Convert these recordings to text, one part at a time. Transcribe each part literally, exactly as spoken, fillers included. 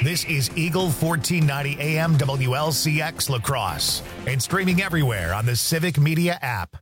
This is Eagle fourteen ninety A M W L C X La Crosse and streaming everywhere on the Civic Media app.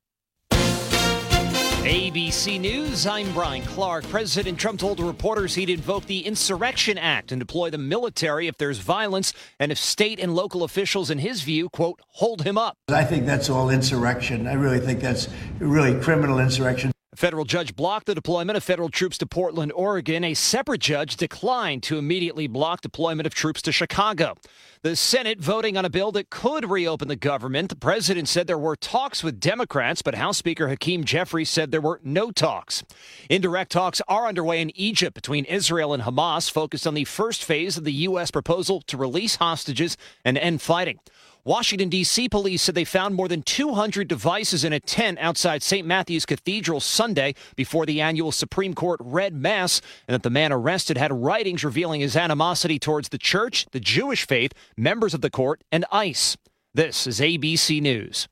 A B C News, I'm Brian Clark. President Trump told reporters he'd invoke the Insurrection Act and deploy the military if there's violence and if state and local officials, in his view, quote, hold him up. I think that's all insurrection. I really think that's really criminal insurrection. A federal judge blocked the deployment of federal troops to Portland, Oregon. A separate judge declined to immediately block deployment of troops to Chicago. The Senate voting on a bill that could reopen the government. The president said there were talks with Democrats, but House Speaker Hakeem Jeffries said there were no talks. Indirect talks are underway in Egypt between Israel and Hamas, focused on the first phase of the U S proposal to release hostages and end fighting. Washington, D C police said they found more than two hundred devices in a tent outside Saint Matthew's Cathedral Sunday before the annual Supreme Court read Mass, and that the man arrested had writings revealing his animosity towards the church, the Jewish faith, members of the court, and ICE. This is A B C News.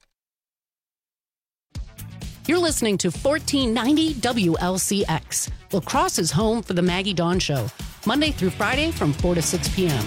You're listening to fourteen ninety W L C X, La Crosse's home for the Maggie Dawn Show, Monday through Friday from four to six p.m.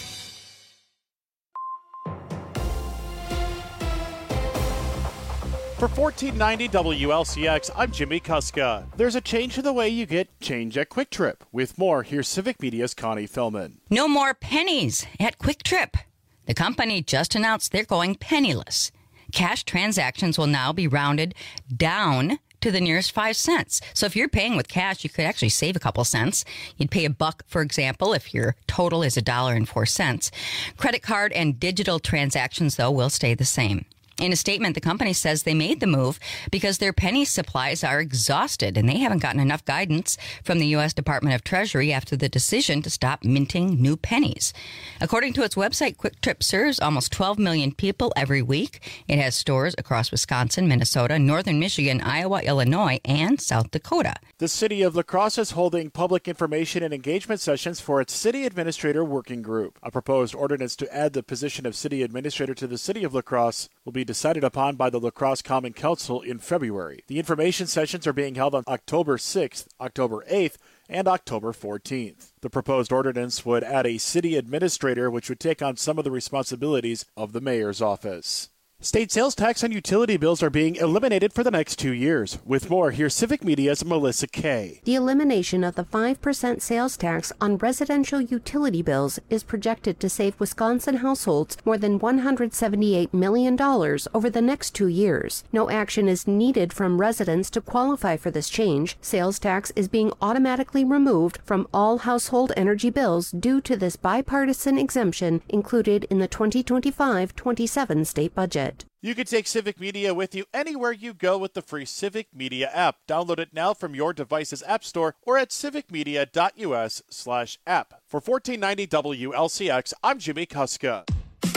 For fourteen ninety W L C X, I'm Jimmy Kuska. There's a change to the way you get change at Quick Trip. With more, here's Civic Media's Connie Philman. No more pennies at Quick Trip. The company just announced they're going penniless. Cash transactions will now be rounded down to the nearest five cents. So if you're paying with cash, you could actually save a couple cents. You'd pay a buck, for example, if your total is a dollar and four cents. Credit card and digital transactions, though, will stay the same. In a statement, the company says they made the move because their penny supplies are exhausted and they haven't gotten enough guidance from the U S Department of Treasury after the decision to stop minting new pennies. According to its website, Quick Trip serves almost twelve million people every week. It has stores across Wisconsin, Minnesota, northern Michigan, Iowa, Illinois, and South Dakota. The city of La Crosse is holding public information and engagement sessions for its city administrator working group. A proposed ordinance to add the position of city administrator to the city of La Crosse will be decided upon by the La Crosse Common Council in February. The information sessions are being held on October sixth, October eighth, and October fourteenth. The proposed ordinance would add a city administrator, which would take on some of the responsibilities of the mayor's office. State sales tax and utility bills are being eliminated for the next two years. With more, here's Civic Media's Melissa Kay. The elimination of the five percent sales tax on residential utility bills is projected to save Wisconsin households more than one hundred seventy-eight million dollars over the next two years. No action is needed from residents to qualify for this change. Sales tax is being automatically removed from all household energy bills due to this bipartisan exemption included in the twenty twenty-five twenty-seven state budget. You can take Civic Media with you anywhere you go with the free Civic Media app. Download it now from your device's app store or at civicmedia.us slash app. For fourteen ninety W L C X, I'm Jimmy Kuska.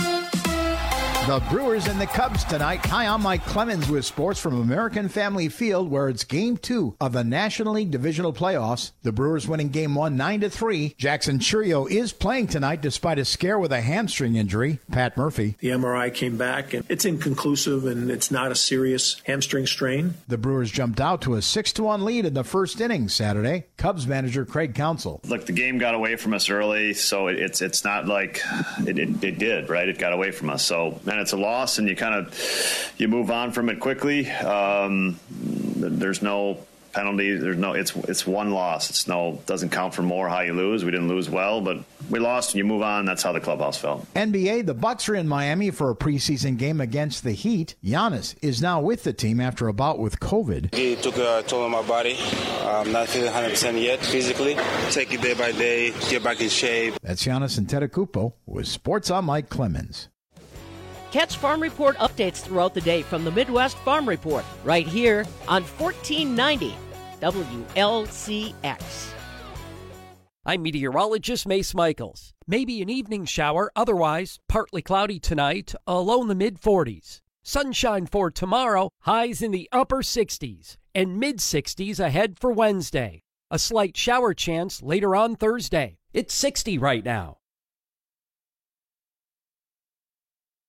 The Brewers and the Cubs tonight. Hi, I'm Mike Clemens with sports from American Family Field, where it's game two of the National League Divisional Playoffs. The Brewers winning game one, nine to three. Jackson Chourio is playing tonight despite a scare with a hamstring injury. Pat Murphy. The M R I came back, and it's inconclusive, and it's not a serious hamstring strain. The Brewers jumped out to a six to one lead in the first inning Saturday. Cubs manager Craig Counsell. Look, the game got away from us early, so it's it's not like it, it, it did, right? It got away from us. So, man, it's a loss, and you kind of you move on from it quickly. Um, there's no penalty. There's no. It's it's one loss. It's no doesn't count for more how you lose. We didn't lose well, but we lost, and you move on. That's how the clubhouse felt. N B A, the Bucks are in Miami for a preseason game against the Heat. Giannis is now with the team after a bout with COVID. He took a toll on my body. I'm not feeling one hundred percent yet physically. Take it day by day, get back in shape. That's Giannis Antetokounmpo with Sports on Mike Clemens. Catch Farm Report updates throughout the day from the Midwest Farm Report right here on fourteen ninety W L C X. I'm meteorologist Mace Michaels. Maybe an evening shower, otherwise partly cloudy tonight, a low in the mid forties. Sunshine for tomorrow, highs in the upper sixties, and mid sixties ahead for Wednesday. A slight shower chance later on Thursday. It's sixty right now.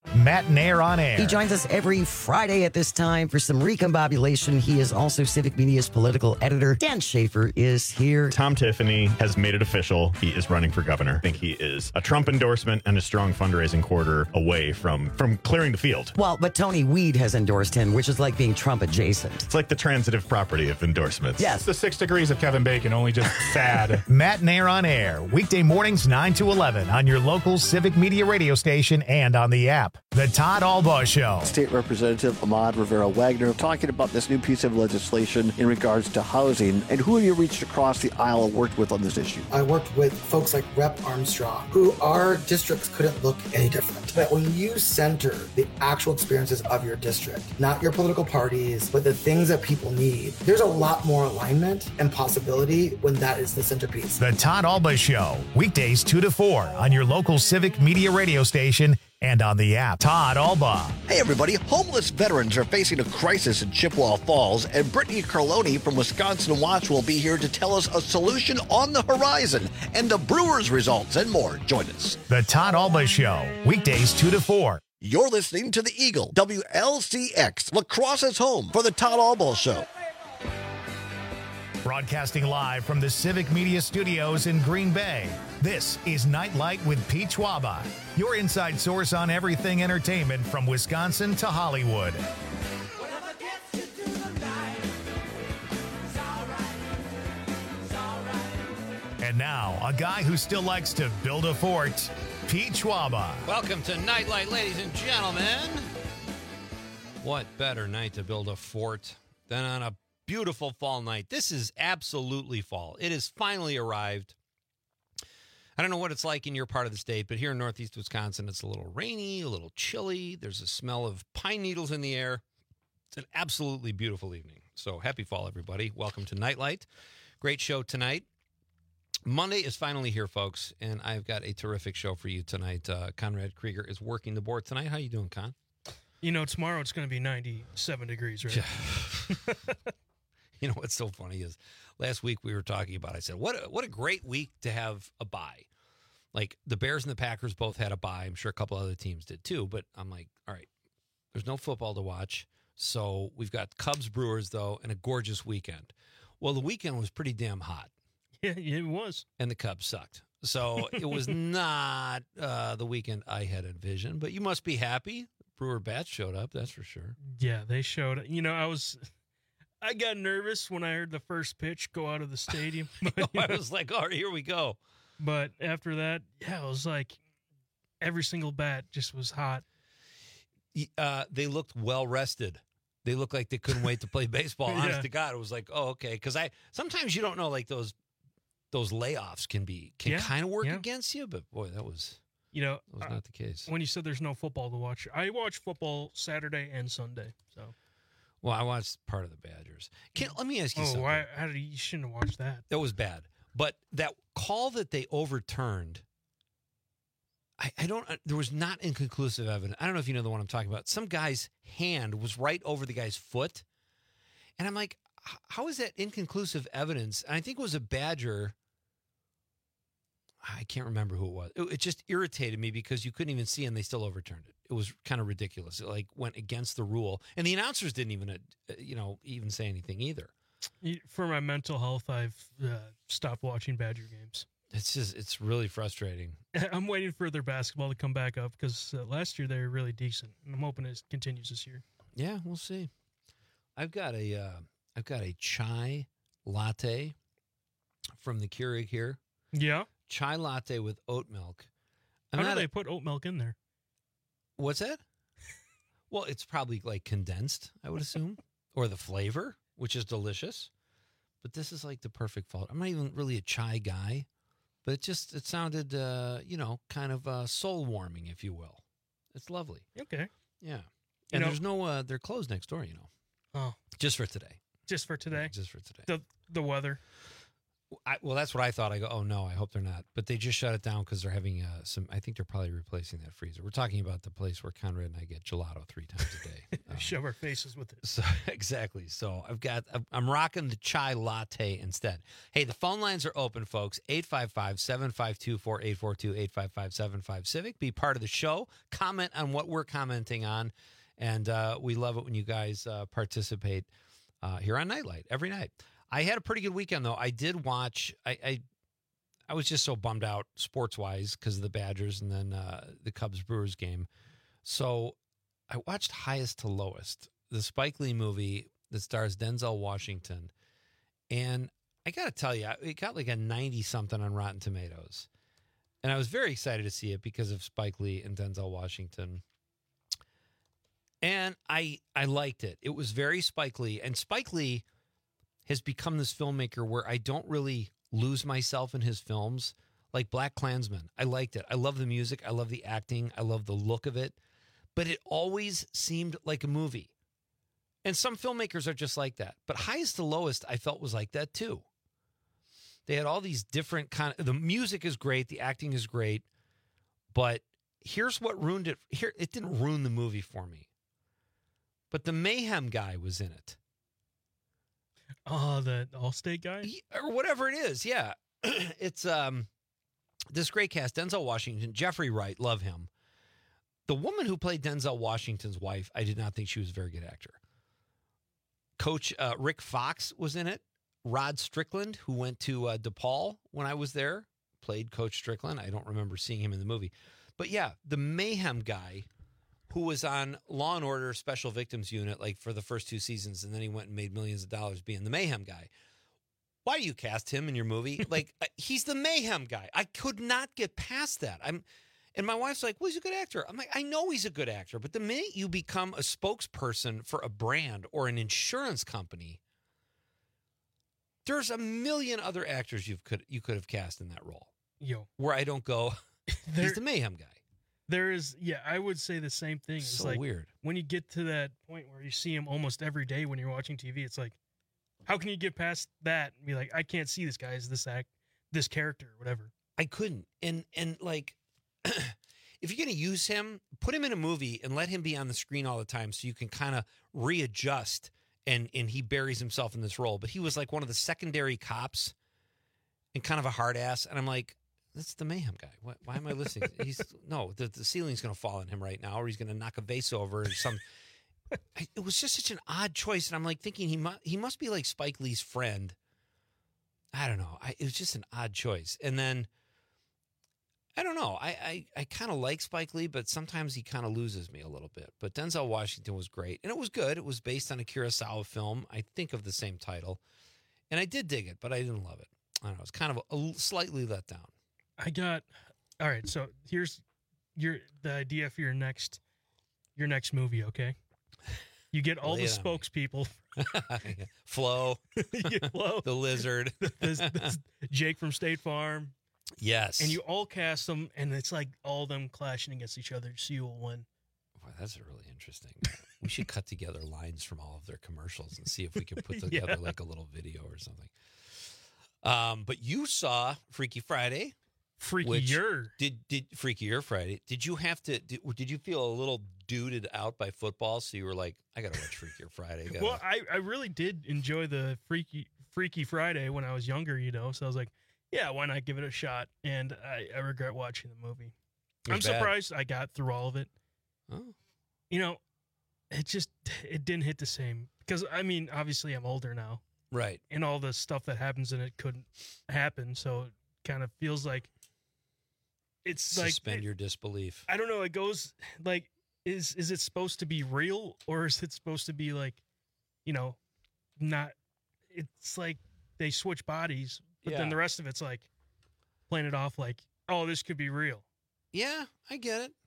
Matt Nair on air. He joins us every Friday at this time for some recombobulation. He is also Civic Media's political editor. Dan Schaefer is here. Tom Tiffany has made it official. He is running for governor. I think he is a Trump endorsement and a strong fundraising quarter away from, from clearing the field. Well, but Tony Weed has endorsed him, which is like being Trump adjacent. It's like the transitive property of endorsements. Yes. It's the six degrees of Kevin Bacon, only just sad. Matt Nair on air, weekday mornings nine to eleven on your local Civic Media radio station and on the app. The Todd Albaugh Show. State Representative Ahmad Rivera-Wagner talking about this new piece of legislation in regards to housing. And who have you reached across the aisle and worked with on this issue? I worked with folks like Rep Armstrong, who our districts couldn't look any different. But when you center the actual experiences of your district, not your political parties, but the things that people need, there's a lot more alignment and possibility when that is the centerpiece. The Todd Albaugh Show, weekdays two to four on your local Civic Media radio station and on the app. Todd Albaugh. Hey, everybody. Homeless veterans are facing a crisis in Chippewa Falls, and Brittany Carloni from Wisconsin Watch will be here to tell us a solution on the horizon and the Brewers results and more. Join us. The Todd Albaugh Show, weekdays two to four. You're listening to the Eagle, W L C X, La Crosse's home for the Todd Albaugh Show. Broadcasting live from the Civic Media Studios in Green Bay, this is Nightlight with Pete Schwaba, your inside source on everything entertainment from Wisconsin to Hollywood. And now, a guy who still likes to build a fort, Pete Schwaba. Welcome to Nightlight, ladies and gentlemen. What better night to build a fort than on a beautiful fall night? This is absolutely fall. It has finally arrived. I don't know what it's like in your part of the state, but here in northeast Wisconsin, it's a little rainy, a little chilly. There's a smell of pine needles in the air. It's an absolutely beautiful evening. So happy fall, everybody. Welcome to Nightlight. Great show tonight. Monday is finally here, folks, and I've got a terrific show for you tonight. Uh, Conrad Krieger is working the board tonight. How you doing, Con? You know, tomorrow it's going to be ninety-seven degrees, right? Yeah. You know what's so funny is last week we were talking about, I said, what a, what a great week to have a bye. Like the Bears and the Packers both had a bye. I'm sure a couple other teams did too, but I'm like, all right, there's no football to watch. So we've got Cubs Brewers, though, and a gorgeous weekend. Well, the weekend was pretty damn hot. Yeah, it was. And the Cubs sucked. So it was not uh, the weekend I had envisioned, but you must be happy. Brewer Bats showed up, that's for sure. Yeah, they showed up. You know, I was, I got nervous when I heard the first pitch go out of the stadium. But, I was like, all right, here we go. But after that, yeah, it was like every single bat just was hot. Uh, they looked well rested. They looked like they couldn't wait to play baseball. Honest Yeah. to God, it was like, oh, okay. Because I sometimes you don't know, like those those layoffs can be can Yeah, kind of work yeah. against you. But boy, that was You know, that was uh, not the case. when you said there's no football to watch, I watch football Saturday and Sunday. So, Well, I watched part of the Badgers. Can, let me ask you oh, something. why? How did you, you shouldn't have watched that? That was bad. But that call that they overturned, I, I don't, there was not inconclusive evidence. I don't know if you know the one I'm talking about. Some guy's hand was right over the guy's foot. And I'm like, h- how is that inconclusive evidence? And I think it was a Badger. I can't remember who it was. It, it just irritated me because you couldn't even see and they still overturned it. It was kind of ridiculous. It like went against the rule. And the announcers didn't even, uh, you know, even say anything either. For my mental health, I've uh, stopped watching Badger games. It's just, it's really frustrating. I'm waiting for their basketball to come back up because uh, last year they were really decent, and I'm hoping it continues this year. Yeah, we'll see. I've got a, uh, I've got a chai latte from the Keurig here. Yeah, chai latte with oat milk. I'm How do they a, put oat milk in there? What's that? Well, it's probably like condensed, I would assume, or the flavor, which is delicious. But this is like the perfect fall. I'm not even really a chai guy. But it just, it sounded, uh, you know, kind of uh, soul-warming, if you will. It's lovely. Okay. Yeah. You And know, there's no, uh, they're closed next door, you know. Oh. Just for today. Just for today? Yeah, just for today. The the weather? I, well, that's what I thought. I go, oh no, I hope they're not. But they just shut it down because they're having uh, some. I think they're probably replacing that freezer. We're talking about the place where Conrad and I get gelato three times a day. Um, Shove our faces with it. So exactly. So I've got. I'm rocking the chai latte instead. Hey, the phone lines are open, folks. eight five five, seven five two, four eight four two, eight five five, seven five Civic. Be part of the show. Comment on what we're commenting on, and uh, we love it when you guys uh, participate uh, here on Nightlight every night. I had a pretty good weekend, though. I did watch. I I, I was just so bummed out sports-wise because of the Badgers and then uh, the Cubs-Brewers game. So I watched Highest to Lowest, the Spike Lee movie that stars Denzel Washington. And I got to tell you, it got like a ninety-something on Rotten Tomatoes. And I was very excited to see it because of Spike Lee and Denzel Washington. And I I liked it. It was very Spike Lee. And Spike Lee has become this filmmaker where I don't really lose myself in his films. Like Black Klansman, I liked it. I love the music. I love the acting. I love the look of it. But it always seemed like a movie. And some filmmakers are just like that. But Highest to Lowest, I felt was like that too. They had all these different kind of, the music is great. The acting is great. But here's what ruined it. Here, it didn't ruin the movie for me. But the Mayhem guy was in it. Oh, the Allstate guy? Or whatever it is, yeah. It's um, this great cast. Denzel Washington, Jeffrey Wright, love him. The woman who played Denzel Washington's wife, I did not think she was a very good actor. Coach uh, Rick Fox was in it. Rod Strickland, who went to uh, DePaul when I was there, played Coach Strickland. I don't remember seeing him in the movie. But yeah, the Mayhem guy who was on Law and Order Special Victims Unit like for the first two seasons, and then he went and made millions of dollars being the Mayhem guy. Why do you cast him in your movie? Like, he's the Mayhem guy. I could not get past that. I'm, and my wife's like, well, he's a good actor. I'm like, I know he's a good actor, but the minute you become a spokesperson for a brand or an insurance company, there's a million other actors you could you could have cast in that role. Yo, where I don't go, he's the Mayhem guy. There is, yeah, I would say the same thing. It's so like weird. When you get to that point where you see him almost every day when you're watching T V, it's like, how can you get past that and be like, I can't see this guy as this act, this character, or whatever. I couldn't. And, and like, if you're going to use him, put him in a movie and let him be on the screen all the time so you can kind of readjust and, and he buries himself in this role. But he was like one of the secondary cops and kind of a hard ass. And I'm like, that's the Mayhem guy. Why, why am I listening? He's no, the, the ceiling's going to fall on him right now, or he's going to knock a vase over. And some, I, it was just such an odd choice, and I'm like thinking he must he must be like Spike Lee's friend. I don't know. I, it was just an odd choice, and then I don't know. I I, I kind of like Spike Lee, but sometimes he kind of loses me a little bit. But Denzel Washington was great, and it was good. It was based on a Kurosawa film, I think, of the same title, and I did dig it, but I didn't love it. I don't know. It's kind of a, a slightly let down. I got all right. So here's your the idea for your next your next movie. Okay, you get all Lay the it on spokespeople. Flo, You get Flo, the lizard, this, this Jake from State Farm. Yes, and you all cast them, and it's like all them clashing against each other. So you will win. Boy, that's really interesting. We should cut together lines from all of their commercials and see if we can put together Yeah. like a little video or something. Um, but you saw Freaky Friday. Freakier. Did did Freakier Friday? Did you have to? Did, did you feel a little duded out by football? So you were like, I gotta watch Freakier Friday. Gotta. Well, I, I really did enjoy the Freaky Freaky Friday when I was younger, you know. So I was like, yeah, why not give it a shot? And I, I regret watching the movie. It was I'm bad. surprised I got through all of it. Oh. You know, it just it didn't hit the same because I mean, obviously I'm older now, right? And all the stuff that happens in it couldn't happen, so it kind of feels like it's Suspend like your disbelief. I don't know. It goes like, is is it supposed to be real or is it supposed to be like, you know, not? It's like they switch bodies, but Yeah. then the rest of it's like playing it off like, oh, this could be real. Yeah, I get it.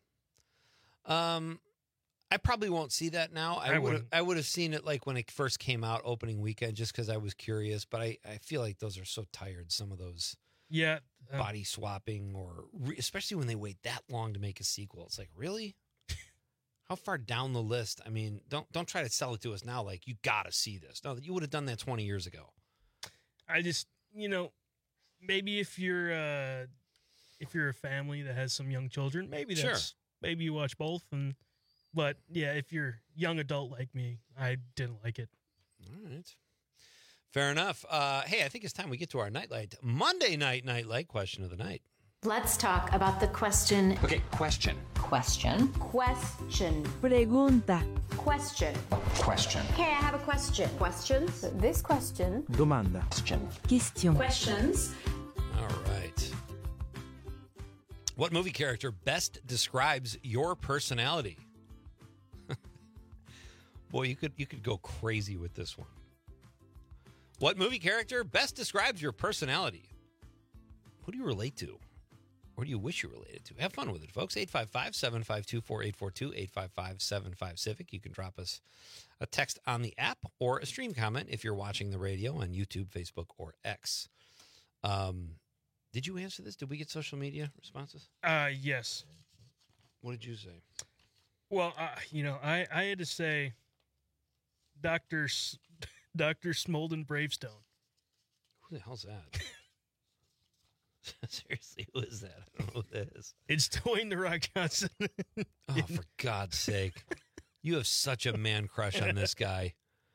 Um, I probably won't see that now. I, I would have. wouldn't. I would have seen it like when it first came out, opening weekend, just because I was curious. But I, I feel like those are so tired. Some of those, Yeah, uh, body swapping, or re- especially when they wait that long to make a sequel. It's like, really? How far down the list? I mean, don't don't try to sell it to us now. Like, you got to see this. No, you would have done that twenty years ago. I just, you know, maybe if you're uh, if you're a family that has some young children, maybe that's Sure. maybe you watch both. And but yeah, if you're young adult like me, I didn't like it. All right. Fair enough. Uh, hey, I think it's time we get to our Nightlight Monday night Nightlight question of the night. Let's talk about the question. Okay, question. Question. Question. Pregunta. Question. Question. Okay, I have a question. Questions? This question. Domanda. Question. Question. Questions. All right. What movie character best describes your personality? Boy, you could you could go crazy with this one. What movie character best describes your personality? Who do you relate to? Or do you wish you related to? Have fun with it, folks. eight five five, seven five two, four eight four two, eight five five, seven five, Civic. You can drop us a text on the app or a stream comment if you're watching the radio on YouTube, Facebook, or X. Um, did you answer this? Did we get social media responses? Uh, yes. What did you say? Well, uh, you know, I, I had to say Doctor S- Doctor Smolden Bravestone. Who the hell's that? Seriously, who is that? I don't know who that is. It's Dwayne The Rock Johnson. Oh, for God's sake. You have such a man crush on this guy.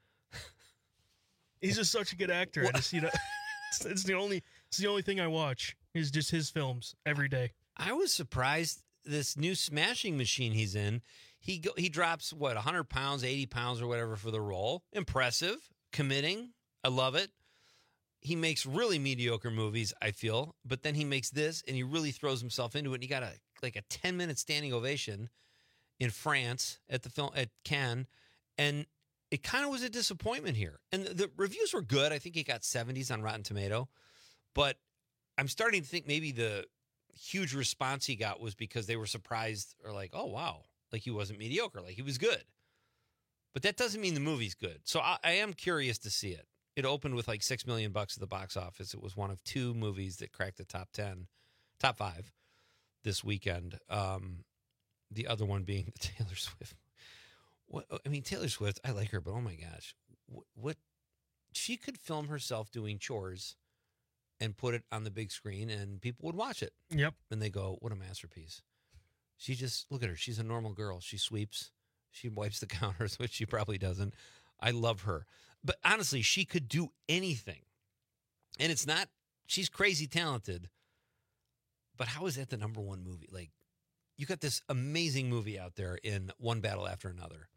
He's just such a good actor. I just, you know, it's, it's the only it's the only thing I watch is just his films every day. I was surprised this new smashing machine he's in. He go, he drops, what, one hundred pounds, eighty pounds or whatever for the role. Impressive. Committing. I love it. He makes really mediocre movies, I feel, but then he makes this and he really throws himself into it. And he got a like a ten minute standing ovation in France at the film at Cannes, and it kind of was a disappointment here. And the, the reviews were good. I think he got seventies on Rotten Tomato, but I'm starting to think maybe the huge response he got was because they were surprised or like, oh wow, like he wasn't mediocre, like he was good. But that doesn't mean the movie's good. So I, I am curious to see it. It opened with like six million bucks at the box office. It was one of two movies that cracked the top ten, top five this weekend. Um, the other one being the Taylor Swift. What I mean, Taylor Swift, I like her, but oh my gosh, what, what she could film herself doing chores and put it on the big screen, and people would watch it. Yep, and they go, "What a masterpiece!" She just look at her. She's a normal girl. She sweeps. She wipes the counters, which she probably doesn't. I love her. But honestly, she could do anything. And it's not, she's crazy talented. But how is that the number one movie? Like, you got this amazing movie out there in One Battle After Another.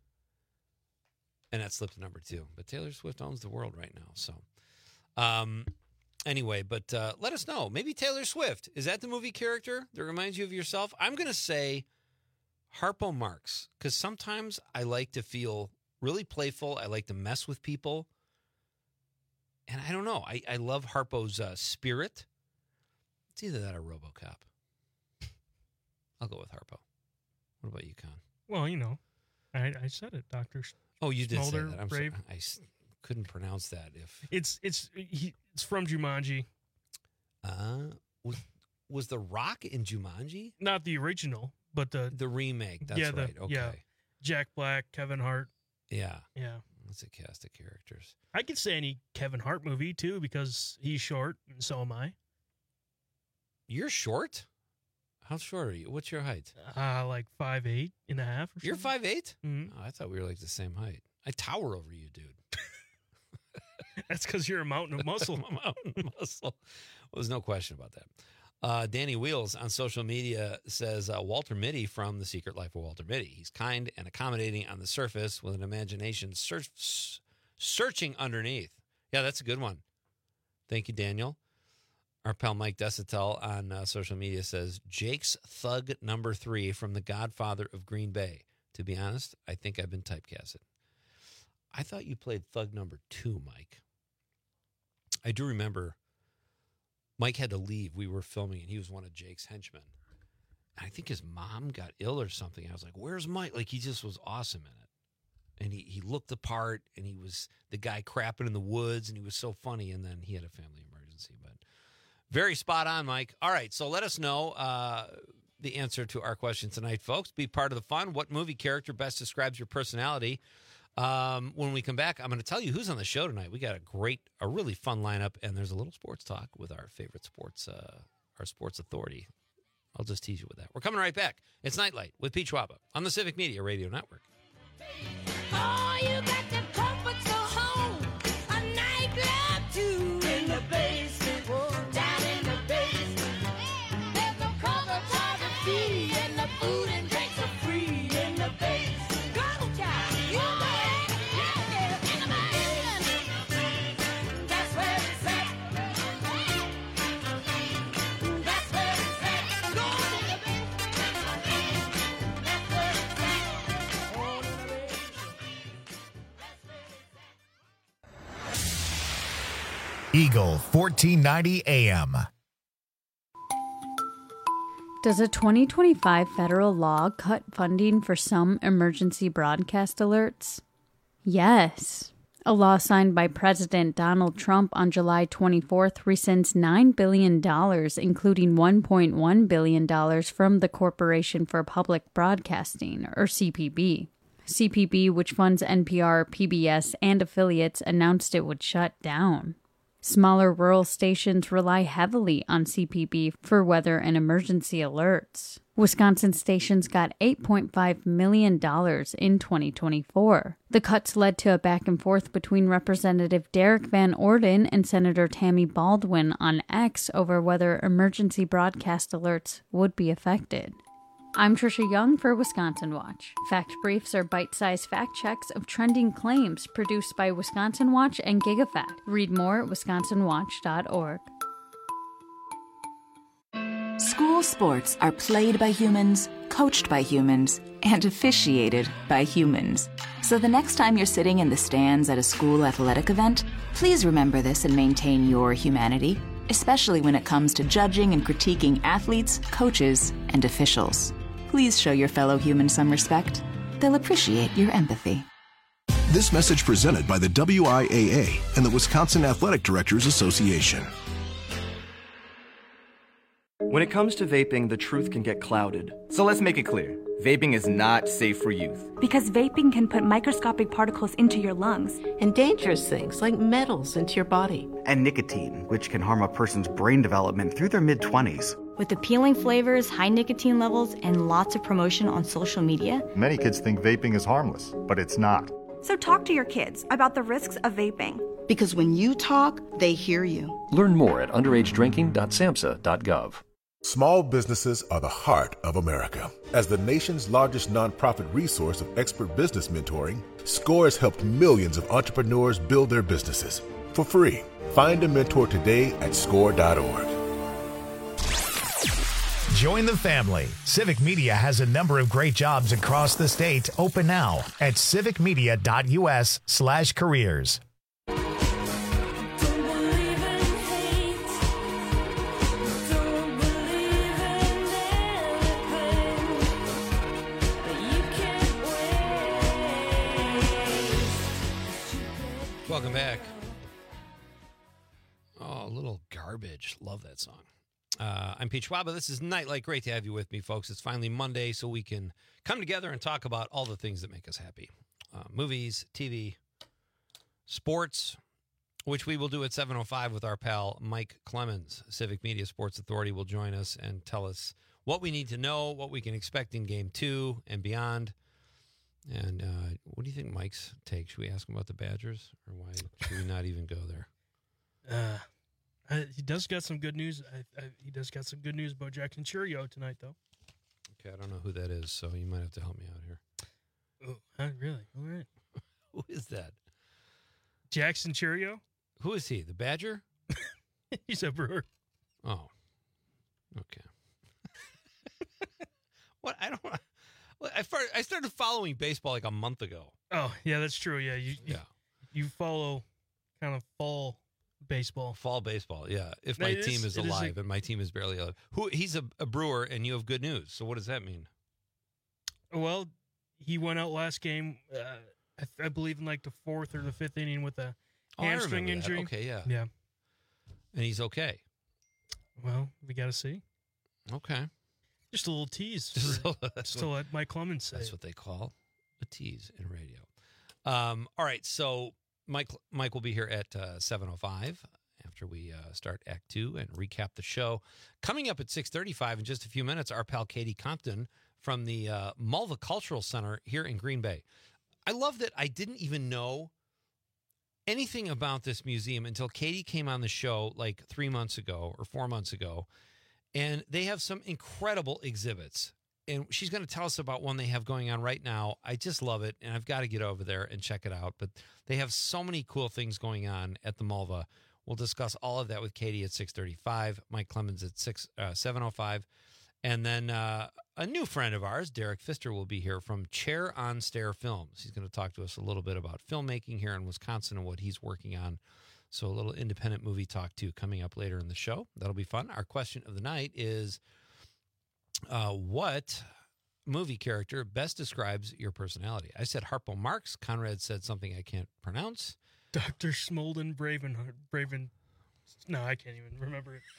And that slipped to number two. But Taylor Swift owns the world right now. So, um, anyway, but uh, let us know. Maybe Taylor Swift. Is that the movie character that reminds you of yourself? I'm going to say Harpo Marx. Because sometimes I like to feel really playful. I like to mess with people. And I don't know. I, I love Harpo's uh, spirit. It's either that or RoboCop. I'll go with Harpo. What about you, Con? Well, you know, I, I said it, Doctor Oh, you did Smolder, say that. I'm Brave. sorry. I s- couldn't pronounce that. If It's it's he, it's from Jumanji. Uh, was, was The Rock in Jumanji? Not the original, but the the remake. That's yeah, the, right. Okay. Yeah. Jack Black, Kevin Hart. Yeah. Yeah. That's a cast of characters. I could say any Kevin Hart movie, too, because he's short, and so am I. You're short? How short are you? What's your height? Uh, like five eight and a half or something. You're five eight? Mm-hmm. Oh, I thought we were like the same height. I tower over you, dude. That's because you're a mountain of muscle. I'm a mountain of muscle. Well, there's no question about that. Uh, Danny Wheels on social media says uh, Walter Mitty from The Secret Life of Walter Mitty. He's kind and accommodating on the surface with an imagination search, searching underneath. Yeah, that's a good one. Thank you, Daniel. Our pal Mike Desitel on uh, social media says Jake's thug number three from The Godfather of Green Bay. To be honest, I think I've been typecasted. I thought you played thug number two, Mike. I do remember Mike had to leave. We were filming, and he was one of Jake's henchmen. And I think his mom got ill or something. I was like, where's Mike? Like, he just was awesome in it. And he, he looked the part, and he was the guy crapping in the woods, and he was so funny. And then he had a family emergency. But very spot on, Mike. All right, so let us know uh, the answer to our question tonight, folks. Be part of the fun. What movie character best describes your personality? Um, when we come back, I'm going to tell you who's on the show tonight. We got a great, a really fun lineup, and there's a little sports talk with our favorite sports, uh, our sports authority. I'll just tease you with that. We're coming right back. It's Nightlight with Pete Schwaba on the Civic Media Radio Network. Oh, you got the comfort so home. A nightclub too in the basement. Down in the basement. There's no cover charge a fee, and the food and drinks are free in the basement. Go, child, you know it. Yeah, yeah, in the basement. That's where it's at. That's where it's at. Go to the basement. That's where it's at. Oh, in the basement. Eagle fourteen ninety A M. Does a twenty twenty-five federal law cut funding for some emergency broadcast alerts? Yes. A law signed by President Donald Trump on July twenty-fourth rescinds nine billion dollars, including one point one billion dollars from the Corporation for Public Broadcasting, or C P B. C P B, which funds N P R, P B S, and affiliates, announced it would shut down. Smaller rural stations rely heavily on C P B for weather and emergency alerts. Wisconsin stations got eight point five million dollars in twenty twenty-four. The cuts led to a back and forth between Representative Derek Van Orden and Senator Tammy Baldwin on X over whether emergency broadcast alerts would be affected. I'm Trisha Young for Wisconsin Watch. Fact Briefs are bite-sized fact checks of trending claims produced by Wisconsin Watch and GigaFact. Read more at wisconsin watch dot org. School sports are played by humans, coached by humans, and officiated by humans. So the next time you're sitting in the stands at a school athletic event, please remember this and maintain your humanity, especially when it comes to judging and critiquing athletes, coaches, and officials. Please show your fellow humans some respect. They'll appreciate your empathy. This message presented by the W I A A and the Wisconsin Athletic Directors Association. When it comes to vaping, the truth can get clouded. So let's make it clear. Vaping is not safe for youth. Because vaping can put microscopic particles into your lungs. And dangerous things like metals into your body. And nicotine, which can harm a person's brain development through their mid-twenties. With appealing flavors, high nicotine levels, and lots of promotion on social media. Many kids think vaping is harmless, but it's not. So talk to your kids about the risks of vaping. Because when you talk, they hear you. Learn more at underage drinking dot samhsa dot gov. Small businesses are the heart of America. As the nation's largest nonprofit resource of expert business mentoring, SCORE has helped millions of entrepreneurs build their businesses for free. Find a mentor today at score dot org. Join the family. Civic Media has a number of great jobs across the state open now at civic media dot u s slash careers. Welcome back. Oh, a little garbage. Love that song. Uh, I'm Pete Schwaba. This is Nightlight. Great to have you with me, folks. It's finally Monday, so we can come together and talk about all the things that make us happy. Uh, movies, T V, sports, which we will do at seven oh five with our pal Mike Clemens. Civic Media Sports Authority will join us and tell us what we need to know, what we can expect in Game two and beyond. And uh, what do you think Mike's take? Should we ask him about the Badgers, or why should we not even go there? Uh, I, he does got some good news. I, I, he does got some good news about Jackson Churio tonight, though. Okay, I don't know who that is, so you might have to help me out here. Oh, huh, really? All right. Who is that? Jackson Churio? Who is he? The Badger? He's a Brewer. Oh, okay. What? I don't. Well, I first, I started following baseball like a month ago. Oh, yeah, that's true. Yeah, you yeah. you, you follow kind of fall baseball. Fall baseball, yeah. If my It team is- is it is alive a- and my team is barely alive. Who he's a, a Brewer and you have good news. So what does that mean? Well, he went out last game, uh, I, I believe in like the fourth or the fifth inning with a Oh, I hamstring remember that. injury. Okay, yeah. Yeah. And he's okay. Well, we got to see. Okay. Just a little tease. Just for- a- just to let Mike Clemens say. That's it. what they call a tease in radio. Um, all right, so Mike Mike will be here at uh, seven oh five after we uh, start Act Two and recap the show. Coming up at six thirty-five in just a few minutes, our pal Katie Compton from the uh, Mulva Cultural Center here in Green Bay. I love that I didn't even know anything about this museum until Katie came on the show like three months ago or four months ago, and they have some incredible exhibits. And she's going to tell us about one they have going on right now. I just love it, and I've got to get over there and check it out. But they have so many cool things going on at the Mulva. We'll discuss all of that with Katie at six thirty-five, Mike Clemens at six, uh, seven oh five. And then uh, a new friend of ours, Derek Pfister, will be here from Chair on Stair Films. He's going to talk to us a little bit about filmmaking here in Wisconsin and what he's working on. So a little independent movie talk, too, coming up later in the show. That'll be fun. Our question of the night is, uh, what movie character best describes your personality? I said Harpo Marx. Conrad said something I can't pronounce. Doctor Smolden Braven. Braven. No, I can't even remember it.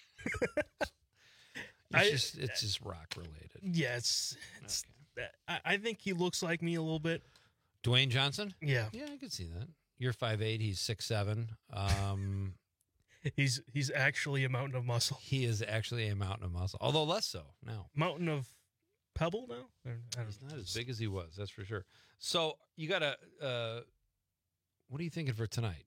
It's I, just it's just rock related. Yeah, it's, it's okay. I, I think he looks like me a little bit. Dwayne Johnson? Yeah. Yeah, I could see that. You're five eight, he's six seven. Um, he's he's actually a mountain of muscle. He is actually a mountain of muscle, although less so now. Mountain of pebble now? I don't he's know. not as big as he was, that's for sure. So you got to, uh, what are you thinking for tonight?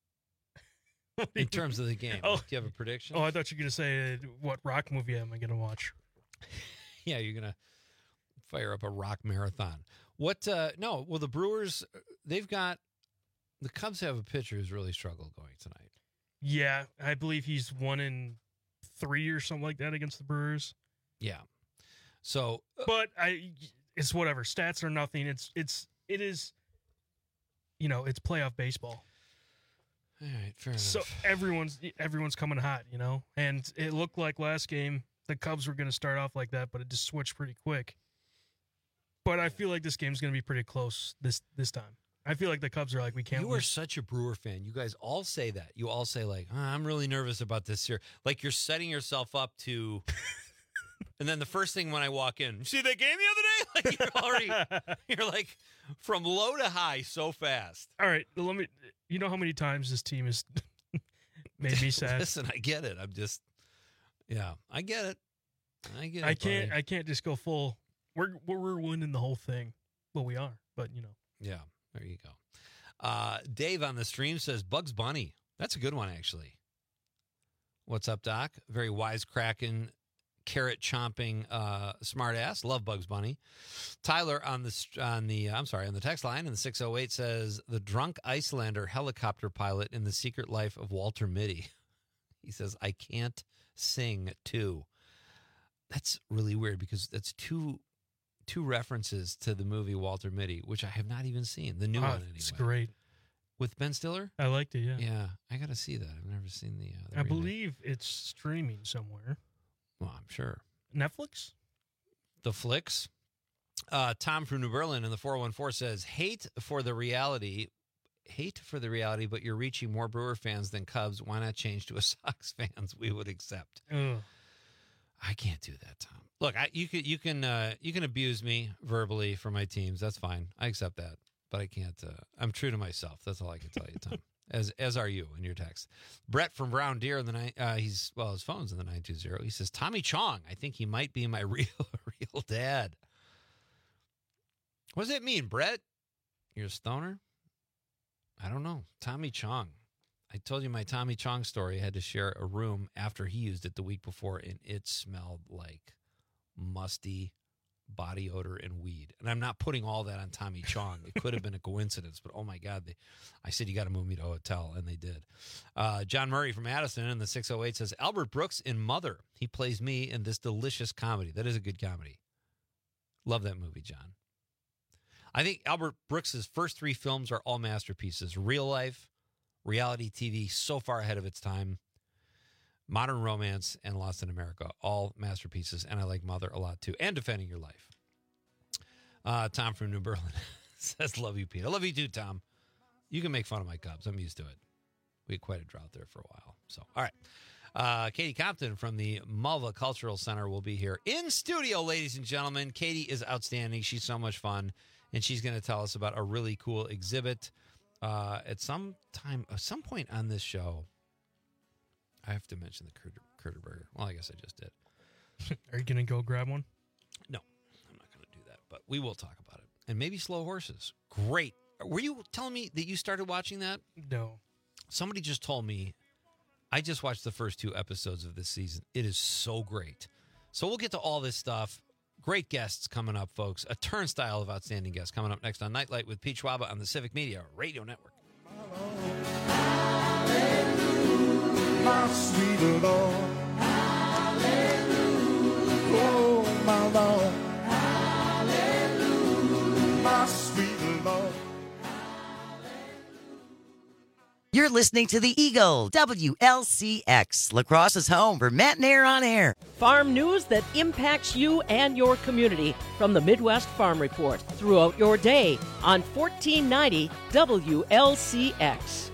In terms of the game, oh, do you have a prediction? Oh, I thought you were going to say, uh, what rock movie am I going to watch? Yeah, you're going to fire up a rock marathon. What, uh, no, well, the Brewers, they've got, the Cubs have a pitcher who's really struggled going tonight. Yeah, I believe he's one in three or something like that against the Brewers. Yeah. So, uh, but I, it's whatever. Stats are nothing. It's, it's, it is, you know, it's playoff baseball. All right, fair enough. So everyone's everyone's coming hot, you know, and it looked like last game the Cubs were going to start off like that, but it just switched pretty quick. But I feel like this game's going to be pretty close this this time. I feel like the Cubs are like, we can't. You lose. are such a Brewer fan. You guys all say that. You all say like, oh, I'm really nervous about this year. Like you're setting yourself up to. And then the first thing when I walk in, you see that game the other day? Like you're already, you're like from low to high so fast. All right, let me. You know how many times this team has made me sad. Listen, I get it. I'm just, yeah, I get it. I get it. I can't. buddy. I can't just go full. We're we're winning the whole thing. Well, we are, but you know. Yeah, there you go. Uh, Dave on the stream says Bugs Bunny. That's a good one, actually. What's up, Doc? Very wisecracking, carrot chomping, uh, smart ass. Love Bugs Bunny. Tyler on the on the I'm sorry on the text line in the six oh eight says the drunk Icelander helicopter pilot in The Secret Life of Walter Mitty. He says I can't sing too. That's really weird because that's two two references to the movie Walter Mitty, which I have not even seen. The new oh, one anyway. It's great. With Ben Stiller? I liked it, yeah. Yeah, I got to see that. I've never seen the, uh, the I remake. believe it's streaming somewhere. Well, I'm sure. Netflix? The flicks. Uh, Tom from New Berlin in the four one four says, hate for the reality, hate for the reality, but you're reaching more Brewer fans than Cubs. Why not change to a Sox fans we would accept? Ugh. I can't do that, Tom. Look, I, you can you can uh, you can abuse me verbally for my teams. That's fine. I accept that, but I can't. Uh, I'm true to myself. That's all I can tell you, Tom. as as are you in your text. Brett from Brown Deer in the nine. Uh, he's well, his phone's in the nine two zero. He says Tommy Chong. I think he might be my real real dad. What does that mean, Brett? You're a stoner? I don't know. Tommy Chong. I told you my Tommy Chong story. I had to share a room after he used it the week before, and it smelled like musty body odor and weed. And I'm not putting all that on Tommy Chong. It could have been a coincidence, but oh my God. They, I said, you got to move me to a hotel, and they did. Uh, John Murray from Addison in the six oh eight says, Albert Brooks in Mother. He plays me in this delicious comedy. That is a good comedy. Love that movie, John. I think Albert Brooks's first three films are all masterpieces. Real Life, reality T V, so far ahead of its time. Modern Romance and Lost in America, all masterpieces. And I like Mother a lot, too. And Defending Your Life. Uh, Tom from New Berlin says, love you, Pete. I love you, too, Tom. You can make fun of my Cubs. I'm used to it. We had quite a drought there for a while. So, all right. Uh, Katie Compton from the Mulva Cultural Center will be here in studio, ladies and gentlemen. Katie is outstanding. She's so much fun. and she's going to tell us about a really cool exhibit uh, at some time, at some point on this show. I have to mention the Critter, Critter Burger. Well, I guess I just did. Are you going to go grab one? No, I'm not going to do that, but we will talk about it. And maybe Slow Horses. Great. Were you telling me that you started watching that? No. Somebody just told me. I just watched the first two episodes of this season. It is so great. So we'll get to all this stuff. Great guests coming up, folks. A turnstile of outstanding guests coming up next on Nightlight with Pete Schwaba on the Civic Media Radio Network. My sweet Lord, hallelujah, oh my Lord, hallelujah, my sweet Lord. You're listening to the Eagle, W L C X, La Crosse's home for Matt and Air on Air. Farm news that impacts you and your community from the Midwest Farm Report throughout your day on fourteen ninety W L C X.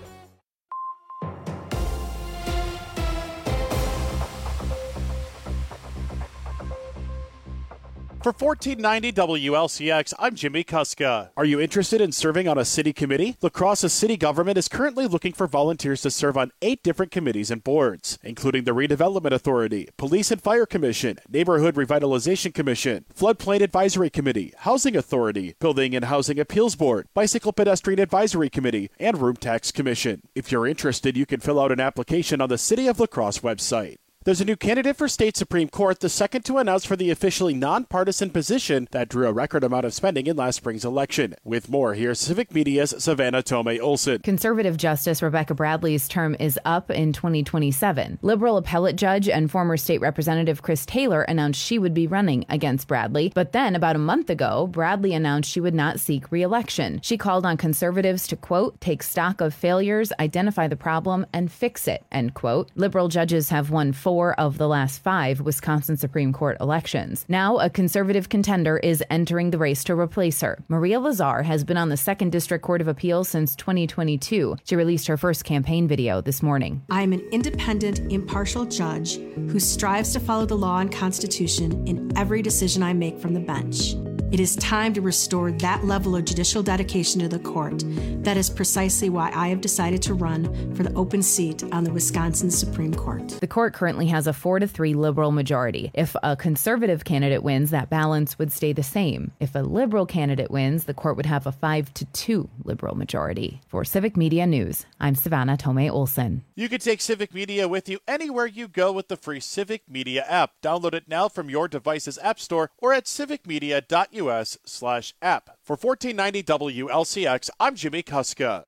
For fourteen ninety W L C X, I'm Jimmy Kuska. Are you interested in serving on a city committee? La Crosse's city government is currently looking for volunteers to serve on eight different committees and boards, including the Redevelopment Authority, Police and Fire Commission, Neighborhood Revitalization Commission, Floodplain Advisory Committee, Housing Authority, Building and Housing Appeals Board, Bicycle Pedestrian Advisory Committee, and Room Tax Commission. If you're interested, you can fill out an application on the City of La Crosse website. There's a new candidate for state Supreme Court, the second to announce for the officially nonpartisan position that drew a record amount of spending in last spring's election. With more, here's Civic Media's Savannah Tomei Olson. Conservative Justice Rebecca Bradley's term is up in twenty twenty-seven. Liberal appellate judge and former state representative Chris Taylor announced she would be running against Bradley, but then about a month ago, Bradley announced she would not seek re-election. She called on conservatives to, quote, take stock of failures, identify the problem, and fix it, end quote. Liberal judges have won four Four of the last five Wisconsin Supreme Court elections. Now, a conservative contender is entering the race to replace her. Maria Lazar has been on the Second District Court of Appeals since twenty twenty-two. She released her first campaign video this morning. I am an independent, impartial judge who strives to follow the law and Constitution in every decision I make from the bench. It is time to restore that level of judicial dedication to the court. That is precisely why I have decided to run for the open seat on the Wisconsin Supreme Court. The court currently has a four to three liberal majority. If a conservative candidate wins, that balance would stay the same. If a liberal candidate wins, the court would have a five to two liberal majority. For Civic Media News, I'm Savannah Tomei Olson. You can take Civic Media with you anywhere you go with the free Civic Media app. Download it now from your device's app store or at civicmedia dot U S slash app. For fourteen ninety W L C X, I'm Jimmy Kuska.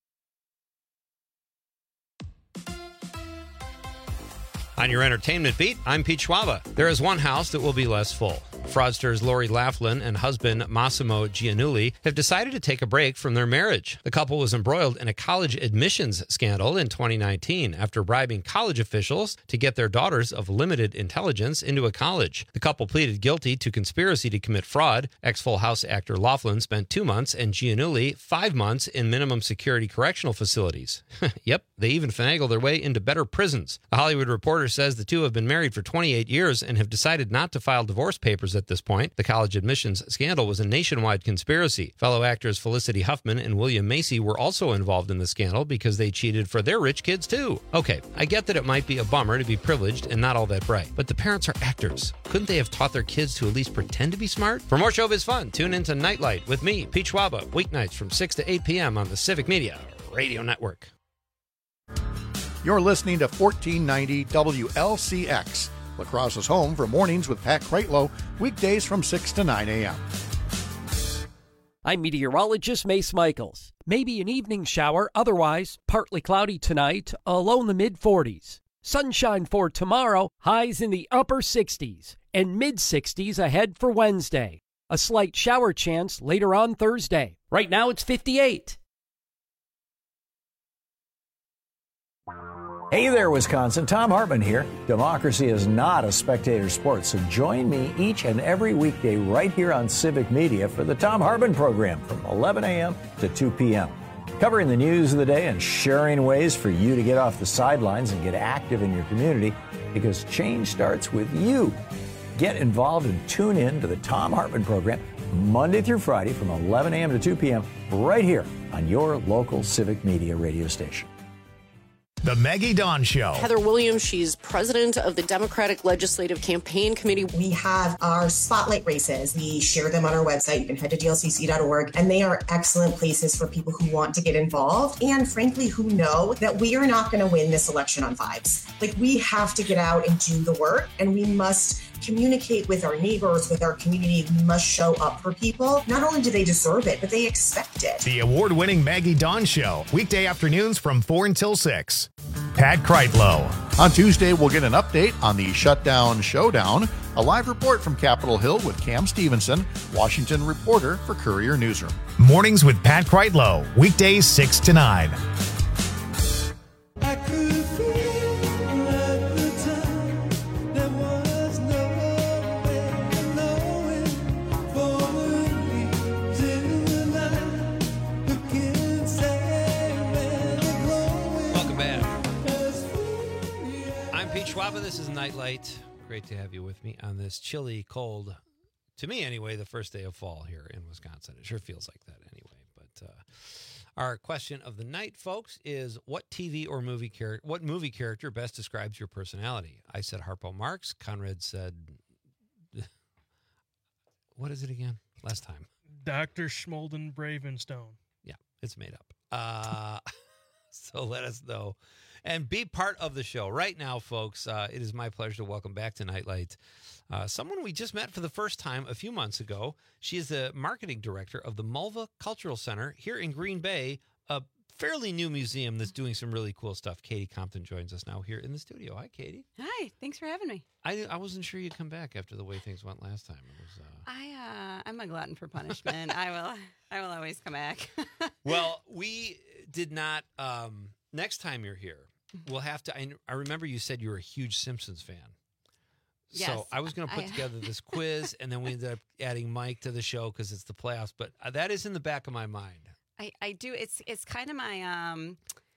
On your entertainment beat, I'm Pete Schwaba. There is one house that will be less full. Fraudsters Lori Laughlin and husband Massimo Giannulli have decided to take a break from their marriage. The couple was embroiled in a college admissions scandal in twenty nineteen after bribing college officials to get their daughters of limited intelligence into a college. The couple pleaded guilty to conspiracy to commit fraud. Ex-Full House actor Laughlin spent two months and Giannulli five months in minimum security correctional facilities. Yep, they even finagled their way into better prisons. The Hollywood Reporter says the two have been married for twenty-eight years and have decided not to file divorce papers at this point. The college admissions scandal was a nationwide conspiracy. Fellow actors Felicity Huffman and William Macy were also involved in the scandal because they cheated for their rich kids too. Okay, I get that it might be a bummer to be privileged and not all that bright, but the parents are actors. Couldn't they have taught their kids to at least pretend to be smart? For more showbiz fun, tune into Nightlight with me, Pete Schwaba, weeknights from six to eight p.m. on the Civic Media Radio Network. You're listening to fourteen ninety W L C X, La Crosse's home for mornings with Pat Kreitlow, weekdays from six to nine a.m. I'm meteorologist Mace Michaels. Maybe an evening shower, otherwise partly cloudy tonight, a low in the mid forties. Sunshine for tomorrow, highs in the upper sixties, and mid sixties ahead for Wednesday. A slight shower chance later on Thursday. Right now it's fifty-eight. Hey there, Wisconsin. Tom Hartman here. Democracy is not a spectator sport, so join me each and every weekday right here on Civic Media for the Tom Hartman program from eleven a.m. to two p.m. Covering the news of the day and sharing ways for you to get off the sidelines and get active in your community, because change starts with you. Get involved and tune in to the Thom Hartmann program Monday through Friday from eleven a.m. to two p.m. right here on your local Civic Media radio station. The Maggie Dawn Show. Heather Williams, she's president of the Democratic Legislative Campaign Committee. We have our spotlight races. We share them on our website. You can head to D L C C dot org, and they are excellent places for people who want to get involved and, frankly, who know that we are not going to win this election on vibes. Like, we have to get out and do the work, and we must communicate with our neighbors, with our community. We must show up for people. Not only do they deserve it, but they expect it. The award-winning Maggie Dawn Show, weekday afternoons from four until six. Pat Kreitlow. On Tuesday, we'll get an update on the shutdown showdown, a live report from Capitol Hill with Cam Stevenson, Washington reporter for Courier Newsroom. Mornings with Pat Kreitlow, weekdays six to nine. This is Nightlight. Great to have you with me on this chilly, cold, to me anyway, the first day of fall here in Wisconsin. It sure feels like that anyway. But uh, our question of the night, folks, is what T V or movie character, what movie character best describes your personality? I said Harpo Marx. Conrad said, what is it again? Last time. Doctor Schmolden Bravenstone. Yeah, it's made up. Uh, so let us know. And be part of the show. Right now, folks, uh, it is my pleasure to welcome back to Nightlight uh, someone we just met for the first time a few months ago. She is the marketing director of the Mulva Cultural Center here in Green Bay, a fairly new museum that's doing some really cool stuff. Katie Compton joins us now here in the studio. Hi, Katie. Hi. Thanks for having me. I, I wasn't sure you'd come back after the way things went last time. It was, uh... I, uh, I'm a glutton for punishment. I will I will always come back. Well, we did not, um, next time you're here, we'll have to. I, I remember you said you were a huge Simpsons fan. Yes, so I was going to put I, together this quiz, and then we ended up adding Mike to the show because it's the playoffs. But uh, that is in the back of my mind. I, I do. It's it's kind of my. Um,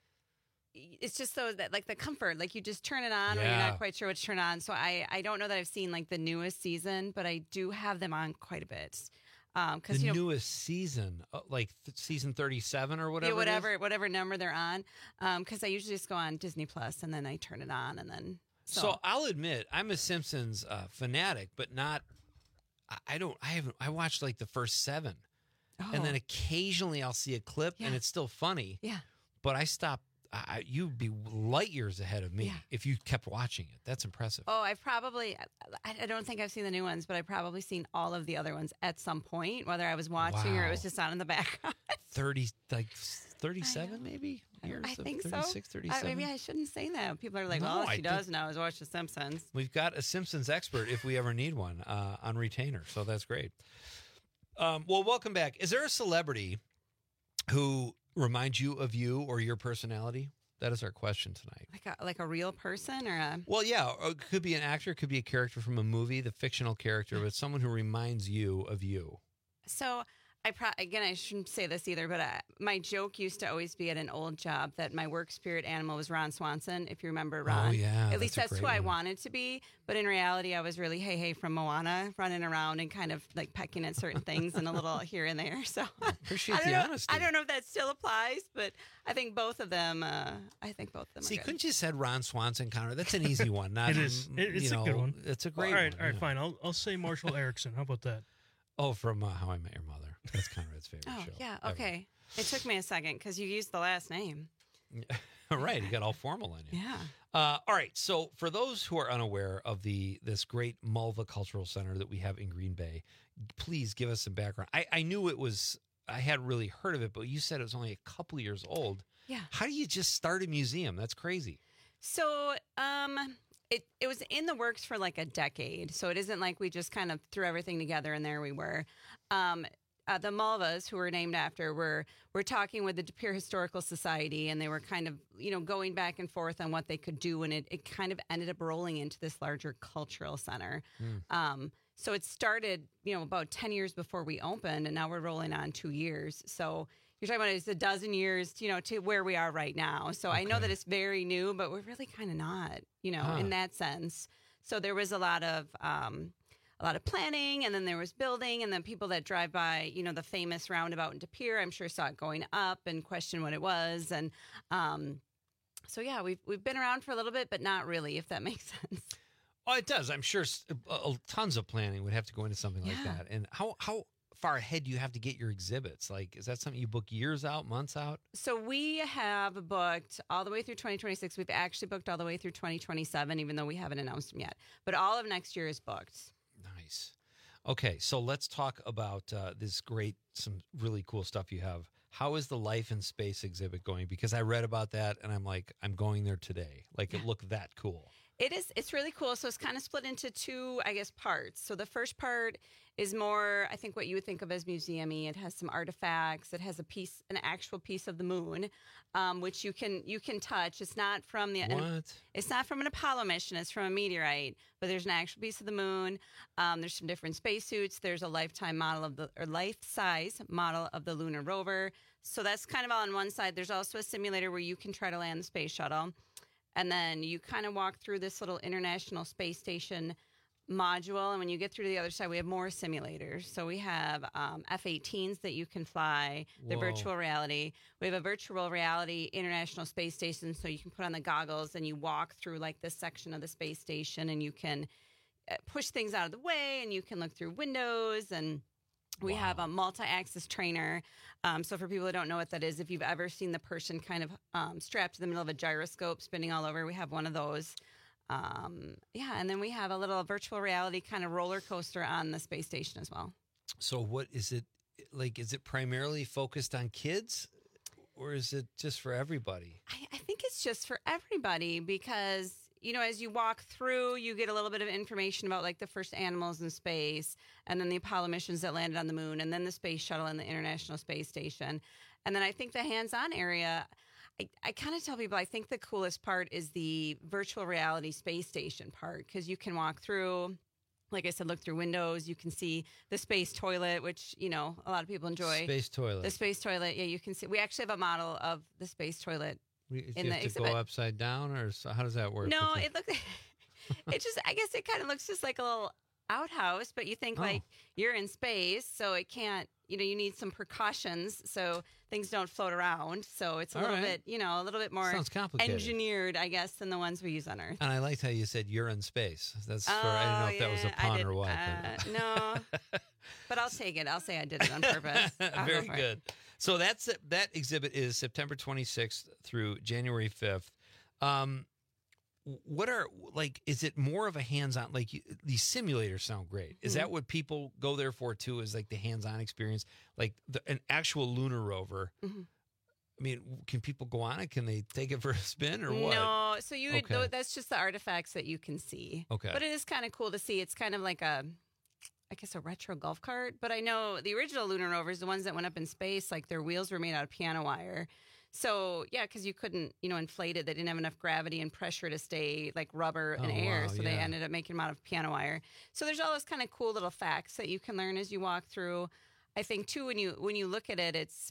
it's just so that like the comfort, like you just turn it on when you're Yeah. not quite sure what to turn on. So I, I don't know that I've seen like the newest season, but I do have them on quite a bit. Um, The cause, you know, newest season, uh, like th- season thirty-seven or whatever. yeah, it is? whatever whatever number they're on. Because I usually just go on Disney Plus and then I turn it on and then. So. So, I'll admit I'm a Simpsons uh, fanatic, but not. I, I don't. I haven't. I watched like the first seven, and then Oh. occasionally I'll see a clip, and Yeah. it's still funny. Yeah. But I stopped. I, you'd be light years ahead of me Yeah. if you kept watching it. That's impressive. Oh, I've probably, I, I don't think I've seen the new ones, but I've probably seen all of the other ones at some point, whether I was watching or Wow. it was just on in the background. thirty, like thirty-seven, maybe years. I of think thirty-six, so. thirty-seven. I, maybe I shouldn't say that. People are like, No, well, all I she think- does now is watch The Simpsons. We've got a Simpsons expert if we ever need one uh, on retainer, so that's great. Um, well, welcome back. Is there a celebrity who reminds you of you or your personality? That is our question tonight. Like a, like a real person or a. Well, yeah, or it could be an actor, it could be a character from a movie, the fictional character, but someone who reminds you of you. So I pro- again, I shouldn't say this either, but uh, my joke used to always be at an old job that my work spirit animal was Ron Swanson. If you remember Ron, Oh, yeah, at least that's a that's who great I one. wanted to be. But in reality, I was really Hey Hey from Moana, running around and kind of like pecking at certain things and a little here and there. So Appreciate I don't the know, honesty. I don't know if that still applies, but I think both of them. Uh, I think both of them. See, are good. couldn't you said Ron Swanson, Connor? That's an easy one. Not, It is. mm, It- it's you a know, good one. It's a Well, great all right, one. all right, yeah. fine. I'll I'll say Marshall Erickson. How about that? Oh, from uh, How I Met Your Mother. That's Conrad's favorite Oh show. yeah, ever. okay. It took me a second because you used the last name. Right, you got all formal on you. Yeah. Uh, all right, so for those who are unaware of the this great Mulva Cultural Center that we have in Green Bay, please give us some background. I, I knew it was, I hadn't really heard of it, but you said it was only a couple years old. Yeah. How do you just start a museum? That's crazy. So, um, it it was in the works for like a decade. So it isn't like we just kind of threw everything together and there we were. Um, uh, the Mulvas, who were named after, were were talking with the De Pere Historical Society, and they were kind of you know going back and forth on what they could do, and it it kind of ended up rolling into this larger cultural center. Um, so it started you know about ten years before we opened, and now we're rolling on two years. So. You're talking about it's a dozen years, you know, to where we are right now. So I know that it's very new, but we're really kind of not, you know, Huh. in that sense. So there was a lot of, um, a lot of planning, and then there was building, and then people that drive by, you know, the famous roundabout in De Pere, I'm sure saw it going up and questioned what it was. And um, so, yeah, we've, we've been around for a little bit, but not really, if that makes sense. Oh, it does. I'm sure s- uh, tons of planning would have to go into something like Yeah. that. And how, how far ahead do you have to get your exhibits? Like, is that something you book years out, months out? So we have booked all the way through twenty twenty-six. We've actually booked all the way through twenty twenty-seven, even though we haven't announced them yet. But all of next year is booked. Nice. Okay, so let's talk about uh, this great, some really cool stuff you have. How is the Life in Space exhibit going? Because I read about that, and I'm like, I'm going there today. Like, it looked that cool. It is. It's really cool. So it's kind of split into two, I guess, parts. So the first part is more, I think, what you would think of as museum-y. It has some artifacts. It has a piece, an actual piece of the moon, um, which you can you can touch. It's not from the. What? It's not from an Apollo mission. It's from a meteorite. But there's an actual piece of the moon. Um, there's some different spacesuits. There's a lifetime model of the or life-size model of the lunar rover. So that's kind of all on one side. There's also a simulator where you can try to land the space shuttle. And then you kind of walk through this little International Space Station module. And when you get through to the other side, we have more simulators. So we have um, F eighteens that you can fly, the Whoa. virtual reality. We have a virtual reality International Space Station. So you can put on the goggles and you walk through like this section of the space station and you can uh, push things out of the way and you can look through windows. And we Wow. have a multi-axis trainer. Um, so for people who don't know what that is, if you've ever seen the person kind of um, strapped in the middle of a gyroscope spinning all over, we have one of those. Um, yeah, and then we have a little virtual reality kind of roller coaster on the space station as well. So what is it, like, is it primarily focused on kids? Or is it just for everybody? I, I think it's just for everybody because, you know, as you walk through, you get a little bit of information about like the first animals in space and then the Apollo missions that landed on the moon and then the space shuttle and the International Space Station. And then I think the hands-on area, I, I kind of tell people I think the coolest part is the virtual reality space station part because you can walk through. Like I said, look through windows. You can see the space toilet, which, you know, a lot of people enjoy. Space toilet. The space toilet. Yeah, you can see. We actually have a model of the space toilet We, do in you the have to exhibit. go upside down, or so, how does that work? No, With it looks. It just. I guess it kind of looks just like a little outhouse, but you think Oh. like you're in space, so it can't. You know, you need some precautions so things don't float around. So it's a All little right. bit, you know, a little bit more Sounds complicated. engineered, I guess, than the ones we use on Earth. And I liked how you said you're in space. That's for, I didn't know if that was a Oh, yeah, I pun did- or what. uh, but- no, but I'll take it. I'll say I did it on purpose. I'll go Very for it. good. So that's that exhibit is September twenty-sixth through January fifth. Um, what are like? Is it more of a hands-on? Like you, these simulators sound great. Is Mm-hmm. that what people go there for too? Is like the hands-on experience, like the, an actual lunar rover? Mm-hmm. I mean, can people go on it? Can they take it for a spin or what? No, so you Okay. tho- that's just the artifacts that you can see. Okay. But it is kind of cool to see. It's kind of like a, I guess, a retro golf cart. But I know the original lunar rovers, the ones that went up in space, like their wheels were made out of piano wire. So yeah, because you couldn't, you know, inflate it. They didn't have enough gravity and pressure to stay like rubber and Oh, air. wow, so they yeah. ended up making them out of piano wire. So there's all those kind of cool little facts that you can learn as you walk through. I think too, when you when you look at it, it's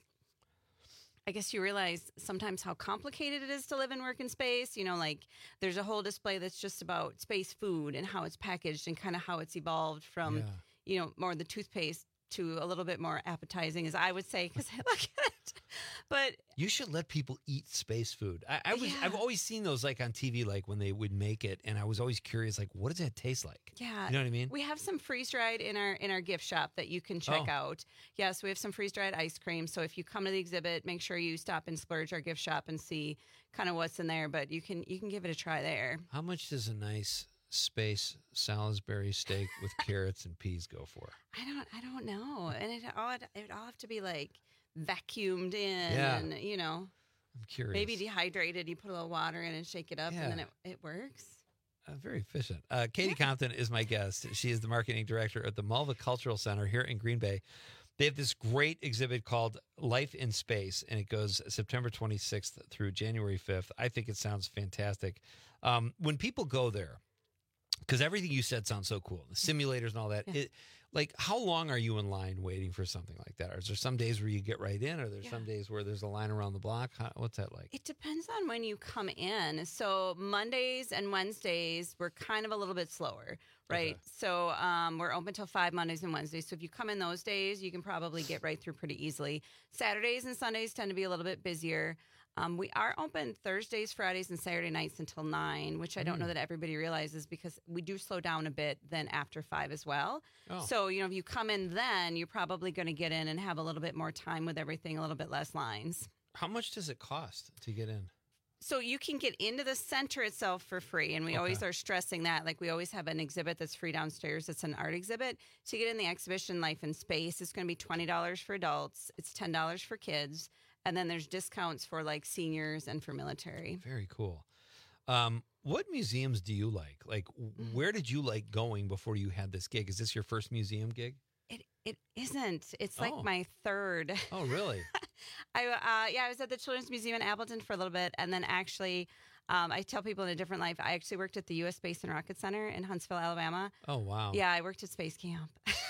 I guess you realize sometimes how complicated it is to live and work in space. You know, like there's a whole display that's just about space food and how it's packaged and kind of how it's evolved from, Yeah. you know, more the toothpaste to a little bit more appetizing, as I would say, because I look at it. But You should let people eat space food. I, I was Yeah. I've always seen those like on T V, like when they would make it, and I was always curious, like, what does that taste like? yeah, You know what I mean? We have some freeze dried in our in our gift shop that you can check Oh. out. Yes, we have some freeze dried ice cream. So if you come to the exhibit, make sure you stop and splurge our gift shop and see kind of what's in there. But you can you can give it a try there. How much does a nice space Salisbury steak with carrots and peas go for? I don't I don't know, and it all it would all have to be like vacuumed in, Yeah. and you know, I'm curious. maybe dehydrated. You put a little water in and shake it up, and then Yeah. it, it works. Uh, very efficient. Uh, Katie Compton is my guest. She is the marketing director at the Malva Cultural Center here in Green Bay. They have this great exhibit called Life in Space, and it goes September twenty-sixth through January fifth. I think it sounds fantastic. Um, when people go there, because everything you said sounds so cool, the simulators and all that. It, Like, how long are you in line waiting for something like that? Or is there some days where you get right in, or there's Yeah. some days where there's a line around the block? How, what's that like? It depends on when you come in. So Mondays and Wednesdays, we're kind of a little bit slower, right? Okay. So um, we're open till five Mondays and Wednesdays. So if you come in those days, you can probably get right through pretty easily. Saturdays and Sundays tend to be a little bit busier. Um, we are open Thursdays, Fridays, and Saturday nights until nine, which I don't know Mm. that everybody realizes because we do slow down a bit then after five as well. Oh. So, you know, if you come in then, you're probably going to get in and have a little bit more time with everything, a little bit less lines. How much does it cost to get in? So you can get into the center itself for free, and we Okay. always are stressing that. Like we always have an exhibit that's free downstairs. It's an art exhibit. To get in the exhibition Life in Space, it's going to be twenty dollars for adults. It's ten dollars for kids. And then there's discounts for like seniors and for military. Very cool. Um, what museums do you like? Like, Mm. where did you like going before you had this gig? Is this your first museum gig? It it isn't. It's like Oh. my third. Oh, really? I uh, yeah, I was at the Children's Museum in Appleton for a little bit, and then actually, um, I tell people in a different life. I actually worked at the U S Space and Rocket Center in Huntsville, Alabama. Oh, wow. Yeah, I worked at Space Camp.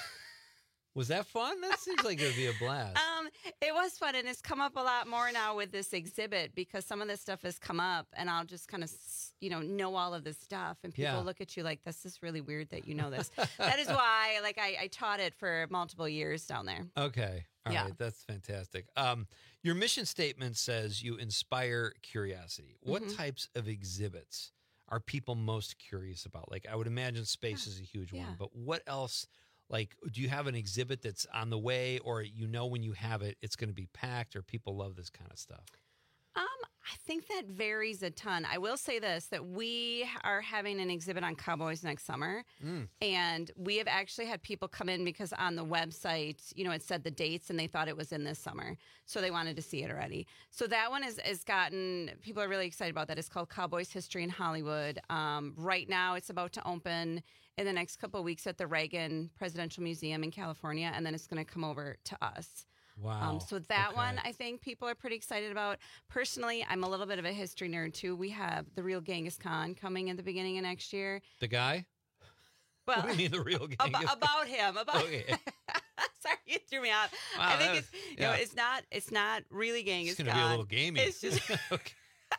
Was that fun? That seems like it would be a blast. Um, it was fun, and it's come up a lot more now with this exhibit because some of this stuff has come up, and I'll just kind of, you know, know all of this stuff, and people Yeah. look at you like, "This is really weird that you know this." That is why, like, I, I taught it for multiple years down there. Okay. All right. Yeah. That's fantastic. Um, your mission statement says you inspire curiosity. What Mhm. types of exhibits are people most curious about? Like, I would imagine space is a huge Yeah. one, but what else? Like, do you have an exhibit that's on the way, or you know when you have it, it's going to be packed, or people love this kind of stuff? Um, I think that varies a ton. I will say this, that we are having an exhibit on cowboys next summer. Mm. And we have actually had people come in because on the website, you know, it said the dates and they thought it was in this summer. So they wanted to see it already. So that one has, has gotten, people are really excited about that. It's called Cowboys History in Hollywood. Um, right now it's about to open in the next couple of weeks at the Reagan Presidential Museum in California. And then it's going to come over to us. Wow. Um, so that Okay. one, I think people are pretty excited about. Personally, I'm a little bit of a history nerd too. We have the real Genghis Khan coming at the beginning of next year. The guy? Well, What do you mean the real Genghis about, Khan? about him. About Okay. sorry, you threw me off. Wow, I think that it's was- you know yeah. it's not it's not really Genghis It's going to Khan. be a little gamey. It's just Okay.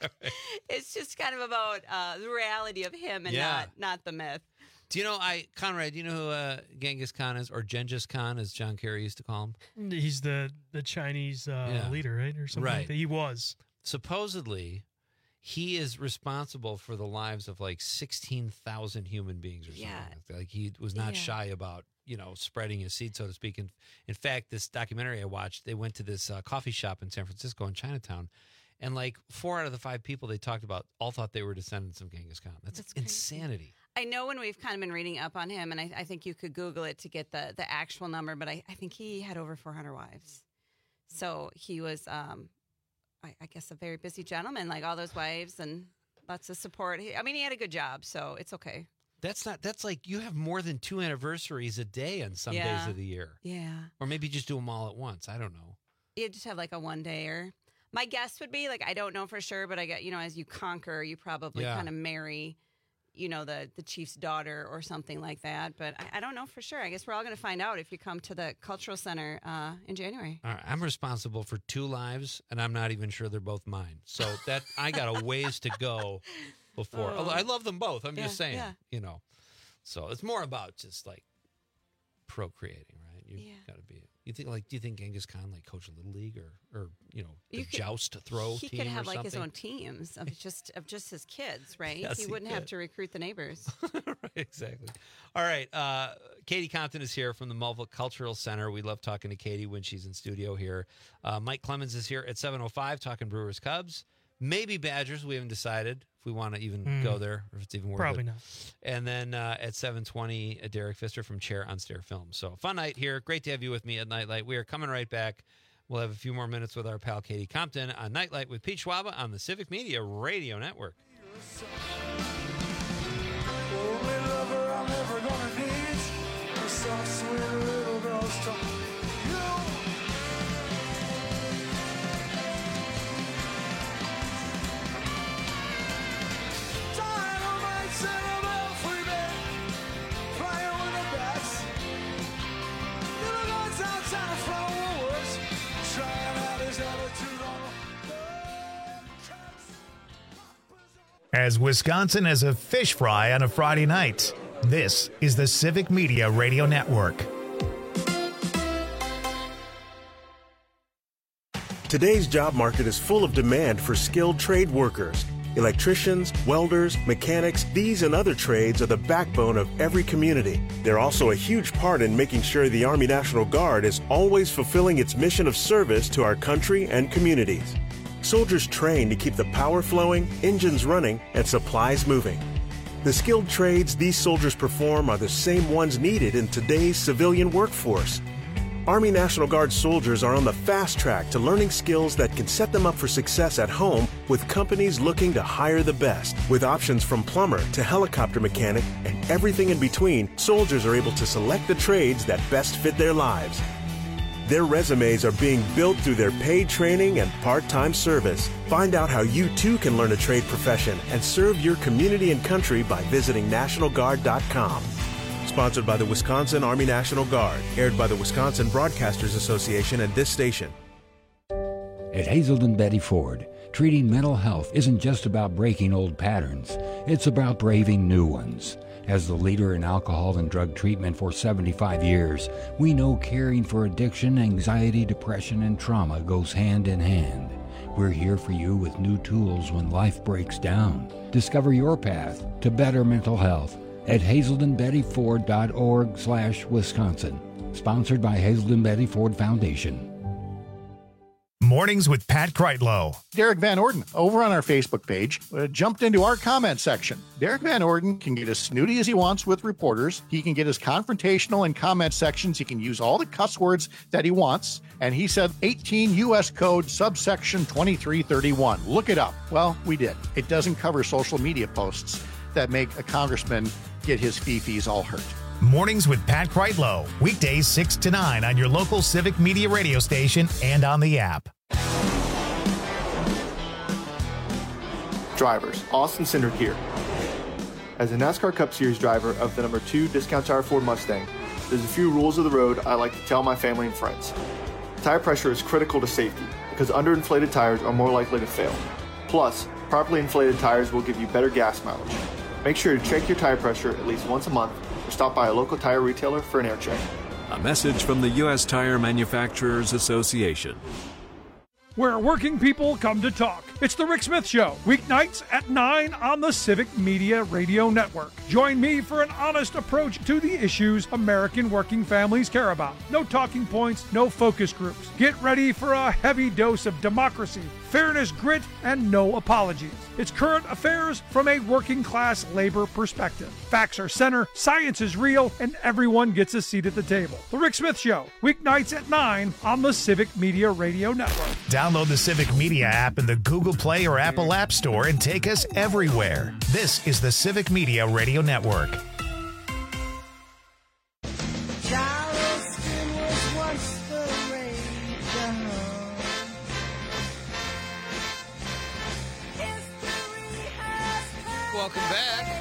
it's just kind of about uh, the reality of him and Yeah. not not the myth. Do you know, I Conrad, do you know who uh, Genghis Khan is, or Genghis Khan, as John Kerry used to call him? He's the the Chinese uh, Yeah. leader, right, or something Right. like that. He was. Supposedly, he is responsible for the lives of like sixteen thousand human beings or something. Yeah. Like that. Like, he was not Yeah. shy about, you know, spreading his seed, so to speak. And in fact, this documentary I watched, they went to this uh, coffee shop in San Francisco in Chinatown. And like four out of the five people they talked about all thought they were descendants of Genghis Khan. That's, That's crazy. insanity. I know when we've kind of been reading up on him, and I, I think you could Google it to get the the actual number, but I, I think he had over four hundred wives. So he was, um, I, I guess, a very busy gentleman, like all those wives and lots of support. He, I mean, he had a good job, so it's okay. That's not, that's like you have more than two anniversaries a day on some Yeah. days of the year. Yeah. Or maybe just do them all at once. I don't know. You just have like a one dayer. My guess would be like, I don't know for sure, but I get, you know, as you conquer, you probably Yeah. kind of marry, you know, the, the chief's daughter or something like that. But I, I don't know for sure. I guess we're all going to find out if you come to the cultural center uh, in January. All right, I'm responsible for two lives, and I'm not even sure they're both mine. So that I got a ways to go before. Oh. Although I love them both. I'm Yeah, just saying, yeah. you know. So it's more about just like procreating, right? You Yeah. got to be. You think like? Do you think Genghis Khan like coach a little league or or you know the You could- joust throw He team could have or like something? his own teams of just of just his kids, right? Yes, he he wouldn't have could. to recruit the neighbors. Right, exactly. All right. Uh, Katie Compton is here from the Multicultural Center. We love talking to Katie when she's in studio here. Uh, Mike Clemens is here at seven oh five talking Brewers Cubs. Maybe Badgers. We haven't decided if we want to even Mm. go there or if it's even worth Probably it. not. And then uh, at seven twenty, uh, Derek Pfister from Chair on Stare Film. So fun night here. Great to have you with me at Nightlight. We are coming right back. We'll have a few more minutes with our pal Katie Compton on Nightlight with Pete Schwaba on the Civic Media Radio Network. Only lover I'm ever gonna need. A soft, sweet little girl's talk. You. Dynamite, cinema, free man. Flying with the bats. as Wisconsin as a fish fry on a Friday night. This is the Civic Media Radio Network. Today's job market is full of demand for skilled trade workers. Electricians, welders, mechanics, these and other trades are the backbone of every community. They're also a huge part in making sure the Army National Guard is always fulfilling its mission of service to our country and communities. Soldiers train to keep the power flowing, engines running, and supplies moving. The skilled trades these soldiers perform are the same ones needed in today's civilian workforce. Army National Guard soldiers are on the fast track to learning skills that can set them up for success at home with companies looking to hire the best. With options from plumber to helicopter mechanic and everything in between, soldiers are able to select the trades that best fit their lives. Their resumes are being built through their paid training and part-time service. Find out how you too can learn a trade profession and serve your community and country by visiting national guard dot com. Sponsored by the Wisconsin Army National Guard. Aired by the Wisconsin Broadcasters Association and this station. At Hazelden Betty Ford, treating mental health isn't just about breaking old patterns. It's about braving new ones. As the leader in alcohol and drug treatment for seventy-five years, we know caring for addiction, anxiety, depression, and trauma goes hand in hand. We're here for you with new tools when life breaks down. Discover your path to better mental health at hazelden betty ford dot org slash Wisconsin. Sponsored by Hazelden Betty Ford Foundation. Mornings with Pat Kreitlow. Derek Van Orden, over on our Facebook page, uh, jumped into our comment section. Derek Van Orden can get as snooty as he wants with reporters. He can get as confrontational in comment sections. He can use all the cuss words that he wants. And he said eighteen U S Code subsection twenty-three thirty-one. Look it up. Well, we did. It doesn't cover social media posts that make a congressman get his fee-fees all hurt. Mornings with Pat Kreitlow. Weekdays six to nine on your local Civic Media radio station and on the app. Drivers, Austin Cindric here. As a NASCAR Cup Series driver of the number two Discount Tire Ford Mustang, there's a few rules of the road I like to tell my family and friends. Tire pressure is critical to safety because underinflated tires are more likely to fail. Plus, properly inflated tires will give you better gas mileage. Make sure to check your tire pressure at least once a month or stop by a local tire retailer for an air check. A message from the U S Tire Manufacturers Association. Where working people come to talk. It's the Rick Smith Show, weeknights at nine on the Civic Media Radio Network. Join me for an honest approach to the issues American working families care about. No talking points, no focus groups. Get ready for a heavy dose of democracy, fairness, grit, and no apologies. It's current affairs from a working class labor perspective. Facts are center, science is real, and everyone gets a seat at the table. The Rick Smith Show, weeknights at nine on the Civic Media Radio Network. Download the Civic Media app in the Google Play or Apple App Store and take us everywhere. This is the Civic Media Radio Network. Charleston was once the rage. Welcome back.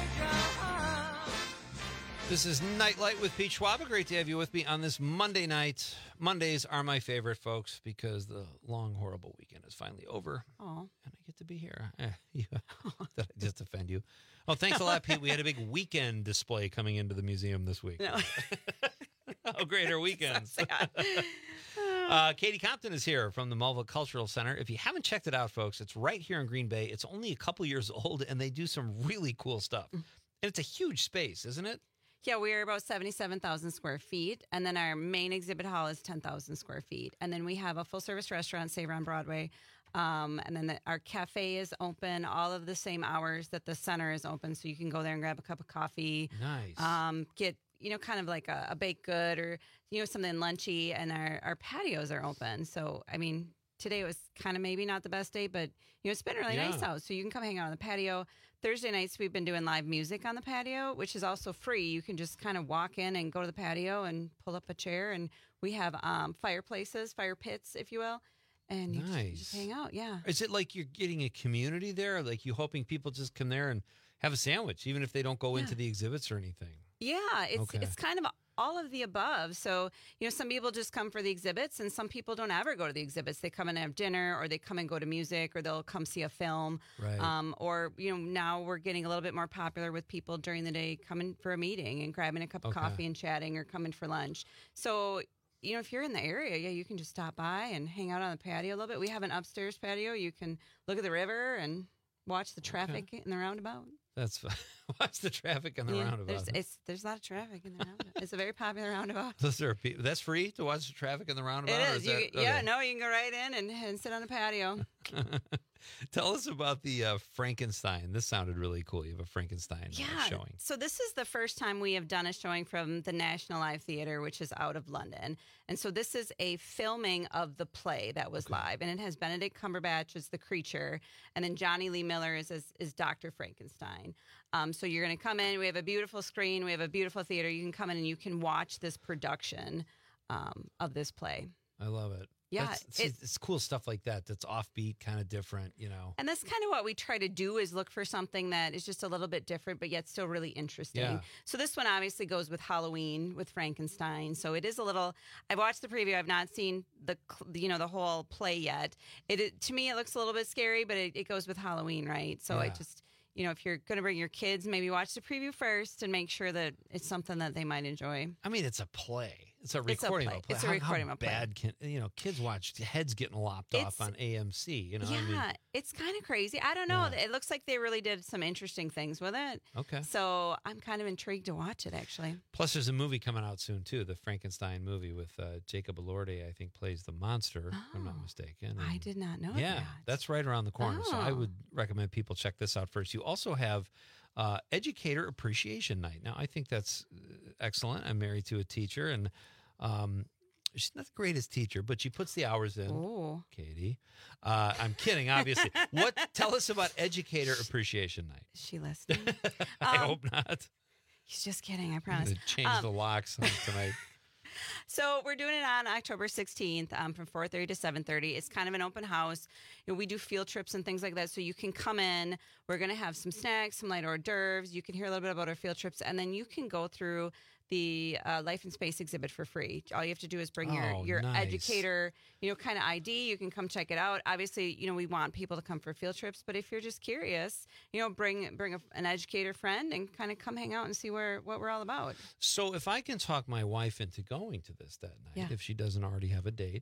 This is Nightlight with Pete Schwab. Great to have you with me on this Monday night. Mondays are my favorite, folks, because the long, horrible weekend is finally over. Oh. And I get to be here. Eh, yeah. Did I just offend you? Oh, thanks a lot, Pete. We had a big weekend display coming into the museum this week. No. How great are weekends? uh, Katie Compton is here from the Melville Cultural Center. If you haven't checked it out, folks, it's right here in Green Bay. It's only a couple years old, and they do some really cool stuff. And it's a huge space, isn't it? Yeah, we are about seventy-seven thousand square feet, and then our main exhibit hall is ten thousand square feet. And then we have a full-service restaurant, Savor on Broadway, um, and then the, our cafe is open all of the same hours that the center is open, so you can go there and grab a cup of coffee. Nice. Um, get, you know, kind of like a, a baked good or, you know, something lunchy, and our, our patios are open. So, I mean, today was kind of maybe not the best day, but, you know, it's been really Yeah. nice out, so you can come hang out on the patio. Thursday nights, we've been doing live music on the patio, which is also free. You can just kind of walk in and go to the patio and pull up a chair. And we have um, fireplaces, fire pits, if you will. And you, just, you just Nice. hang out, yeah. Is it like you're getting a community there? Like you hoping people just come there and have a sandwich, even if they don't go into the exhibits or anything? Yeah, it's Okay. it's kind of all of the above. So, you know, some people just come for the exhibits, and some people don't ever go to the exhibits. They come and have dinner, or they come and go to music, or they'll come see a film. Right. Um, or, you know, now we're getting a little bit more popular with people during the day coming for a meeting and grabbing a cup of Okay. coffee and chatting, or coming for lunch. So, you know, if you're in the area, yeah, you can just stop by and hang out on the patio a little bit. We have an upstairs patio. You can look at the river and watch the traffic in the roundabout. That's fun. Watch the traffic on the Yeah, roundabout. There's, it's, there's a lot of traffic in the roundabout. It's a very popular roundabout. Those are pe- that's free to watch the traffic in the roundabout. It or is. is You, that, Yeah, okay. no, you can go right in and, and sit on the patio. Tell us about the uh, Frankenstein. This sounded really cool. You have a Frankenstein uh, Yeah. showing. So this is the first time we have done a showing from the National Live Theatre, which is out of London. And so this is a filming of the play that was live. And it has Benedict Cumberbatch as the creature. And then Johnny Lee Miller is, is, is Doctor Frankenstein. Um, so you're going to come in. We have a beautiful screen. We have a beautiful theater. You can come in and you can watch this production um, of this play. I love it. Yeah, That's- see, it- it's cool stuff like that. That's offbeat, kind of different. You know. And that's kind of what we try to do, is look for something that is just a little bit different, but yet still really interesting. Yeah. So this one obviously goes with Halloween, with Frankenstein. So it is a little, I've watched the preview. I've not seen the, you know, the whole play yet. It, it to me, it looks a little bit scary, but it, it goes with Halloween, right? So I Yeah. just, you know, if you're going to bring your kids, maybe watch the preview first and make sure that it's something that they might enjoy. I mean, it's a play. It's a It's a recording play. of a play. It's a How- recording how of a play. bad can you know? Kids watch heads getting lopped off It's- on A M C. You know. yeah, I mean, it's kind of crazy. I don't know. It looks like they really did some interesting things with it. Okay. So I'm kind of intrigued to watch it, actually. Plus, there's a movie coming out soon too, the Frankenstein movie with uh, Jacob Elordi. I think plays the monster, if I'm not mistaken. I And- did not know yeah, that. that's right around the corner. So I Oh. would recommend people check this out first. You also have uh, Educator Appreciation Night. Now, I think that's uh, excellent. I'm married to a teacher, and um, she's not the greatest teacher, but she puts the hours in. Oh, Katie, uh, I'm kidding, obviously. What? Tell us about Educator Appreciation Night. Is she listening? I Um, hope not. He's just kidding, I I'm promise. gonna change Um, the locks on tonight. So we're doing it on October sixteenth um, from four thirty to seven thirty. It's kind of an open house. You know, we do field trips and things like that, so you can come in. We're going to have some snacks, some light hors d'oeuvres. You can hear a little bit about our field trips, and then you can go through the uh, Life in Space exhibit for free. All you have to do is bring your, Oh, your nice. educator, you know, kind of I D. You can come check it out. Obviously, you know, we want people to come for field trips, but if you're just curious, you know, bring bring a, an educator friend and kind of come hang out and see where what we're all about. So if I can talk my wife into going to this that night, Yeah. if she doesn't already have a date,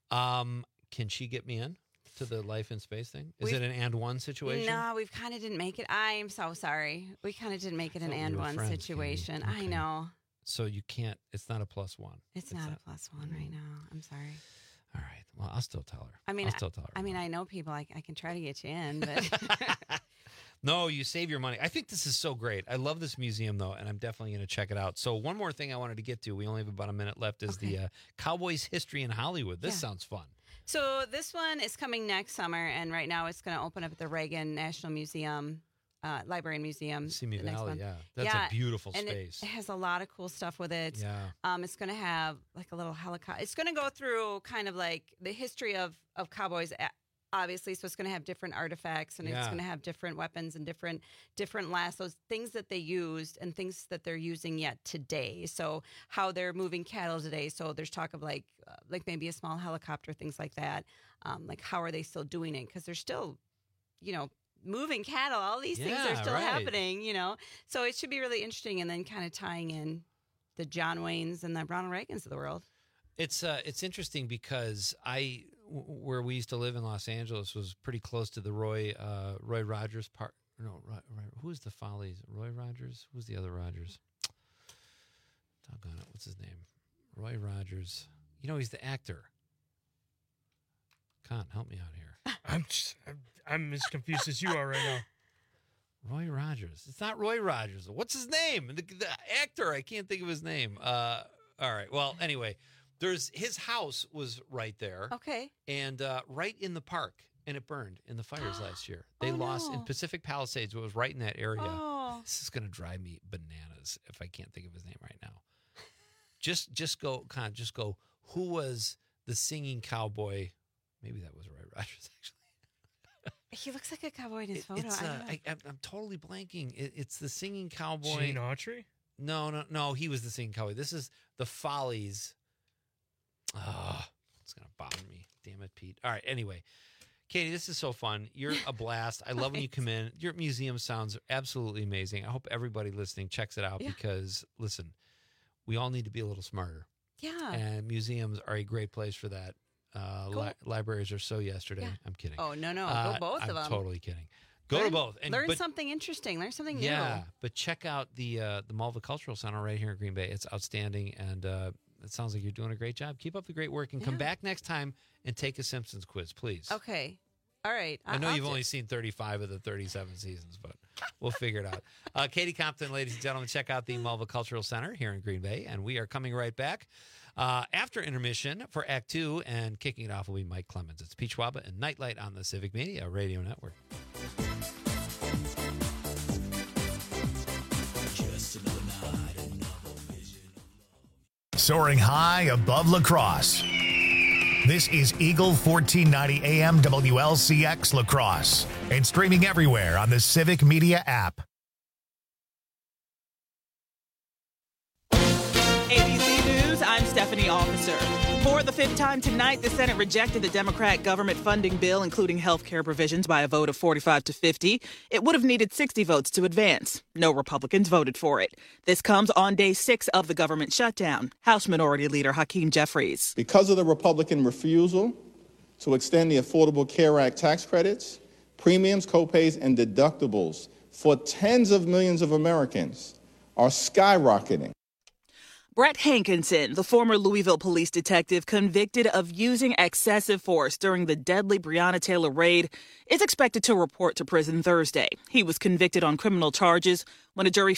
um, can she get me in to the Life in Space thing? Is We've- it an and one situation? No, we've kind of didn't make it. I am so sorry. We kind of didn't make it an thought we and were one friends, Katie. situation. I Okay. know. So you can't. It's not a plus one. It's, not, a plus one right now. I'm sorry. All right. Well, I'll still tell her. I mean, I'll still tell her. I mean, I know people. I, I can try to get you in, but No, you save your money. I think this is so great. I love this museum, though, and I'm definitely going to check it out. So one more thing I wanted to get to. We only have about a minute left. Is the uh, Cowboys history in Hollywood. This Yeah. sounds fun. so this one is coming next summer, and right now it's going to open up at the Reagan National Museum, uh, Library and Museum. Simi the next Valley, one. yeah. That's Yeah, a beautiful and it- space. It, has a lot of cool stuff with it. Yeah. Um, it's going to have like a little helicopter. It's going to go through kind of like the history of of cowboys. a- Obviously, so it's going to have different artifacts, and it's Yeah. going to have different weapons and different different lassos, things that they used and things that they're using yet today. So how they're moving cattle today. So there's talk of like uh, like maybe a small helicopter, things like that. Um, like how are they still doing it? Because they're still, you know, moving cattle. All these things are Yeah, still right. happening. You know, so it should be really interesting. And then kind of tying in the John Waynes and the Ronald Reagans of the world. It's uh, it's interesting because I, w- where we used to live in Los Angeles, was pretty close to the Roy uh, Roy Rogers park. No, Roy, Roy, who's the Follies? Roy Rogers? Who's the other Rogers? Doggone it, what's his name? Roy Rogers. You know, he's the actor. Con, help me out here. I'm just, I'm, I'm as confused as you are right now. Roy Rogers. It's not Roy Rogers. What's his name? The, the actor. I can't think of his name. Uh, all right. Well, anyway, there's his house was right there. Okay. And uh, right in the park, and it burned in the fires last year. They Oh, lost in no. Pacific Palisades. It was right in that area. Oh. This is going to drive me bananas if I can't think of his name right now. Just, just go, kind of, just go. Who was the singing cowboy? Maybe that was Roy Rogers, actually. He looks like a cowboy in his photo. It's, I uh, don't know. I, I'm I'm totally blanking. It, it's the singing cowboy. Gene Autry? No, no, no. He was the singing cowboy. This is the Follies. Oh, it's going to bother me. Damn it, Pete. All right. Anyway, Katie, this is so fun. You're a blast. I love when you come in. Your museum sounds absolutely amazing. I hope everybody listening checks it out Yeah. because, listen, we all need to be a little smarter. Yeah. And museums are a great place for that. Uh, Go- li- libraries are so yesterday. Yeah. I'm kidding. Oh, no, no. Uh, Go both I'm of them. totally kidding. Go learn, to both. And, learn but, something interesting. Learn something new. Yeah, but check out the uh, the Malva Cultural Center right here in Green Bay. It's outstanding, and uh, it sounds like you're doing a great job. Keep up the great work, and come Yeah. back next time and take a Simpsons quiz, please. Okay. All right. I know I'll you've do- only seen thirty-five of the thirty-seven seasons, but we'll figure it out. Uh, Katie Compton, ladies and gentlemen, check out the Malva Cultural Center here in Green Bay, and we are coming right back uh, after intermission for Act Two, and kicking it off will be Mike Clemens. It's Peach Waba and Nightlight on the Civic Media Radio Network. Soaring high above La Crosse. This is Eagle fourteen ninety A M W L C X La Crosse and streaming everywhere on the Civic Media app. A B C News, I'm Stephanie Officer. For the fifth time tonight, the Senate rejected the Democrat government funding bill, including health care provisions, by a vote of forty-five to fifty. It would have needed sixty votes to advance. No Republicans voted for it. This comes on day six of the government shutdown. House Minority Leader Hakeem Jeffries. Because of the Republican refusal to extend the Affordable Care Act tax credits, premiums, copays, and deductibles for tens of millions of Americans are skyrocketing. Brett Hankinson, the former Louisville police detective convicted of using excessive force during the deadly Breonna Taylor raid, is expected to report to prison Thursday. He was convicted on criminal charges when a jury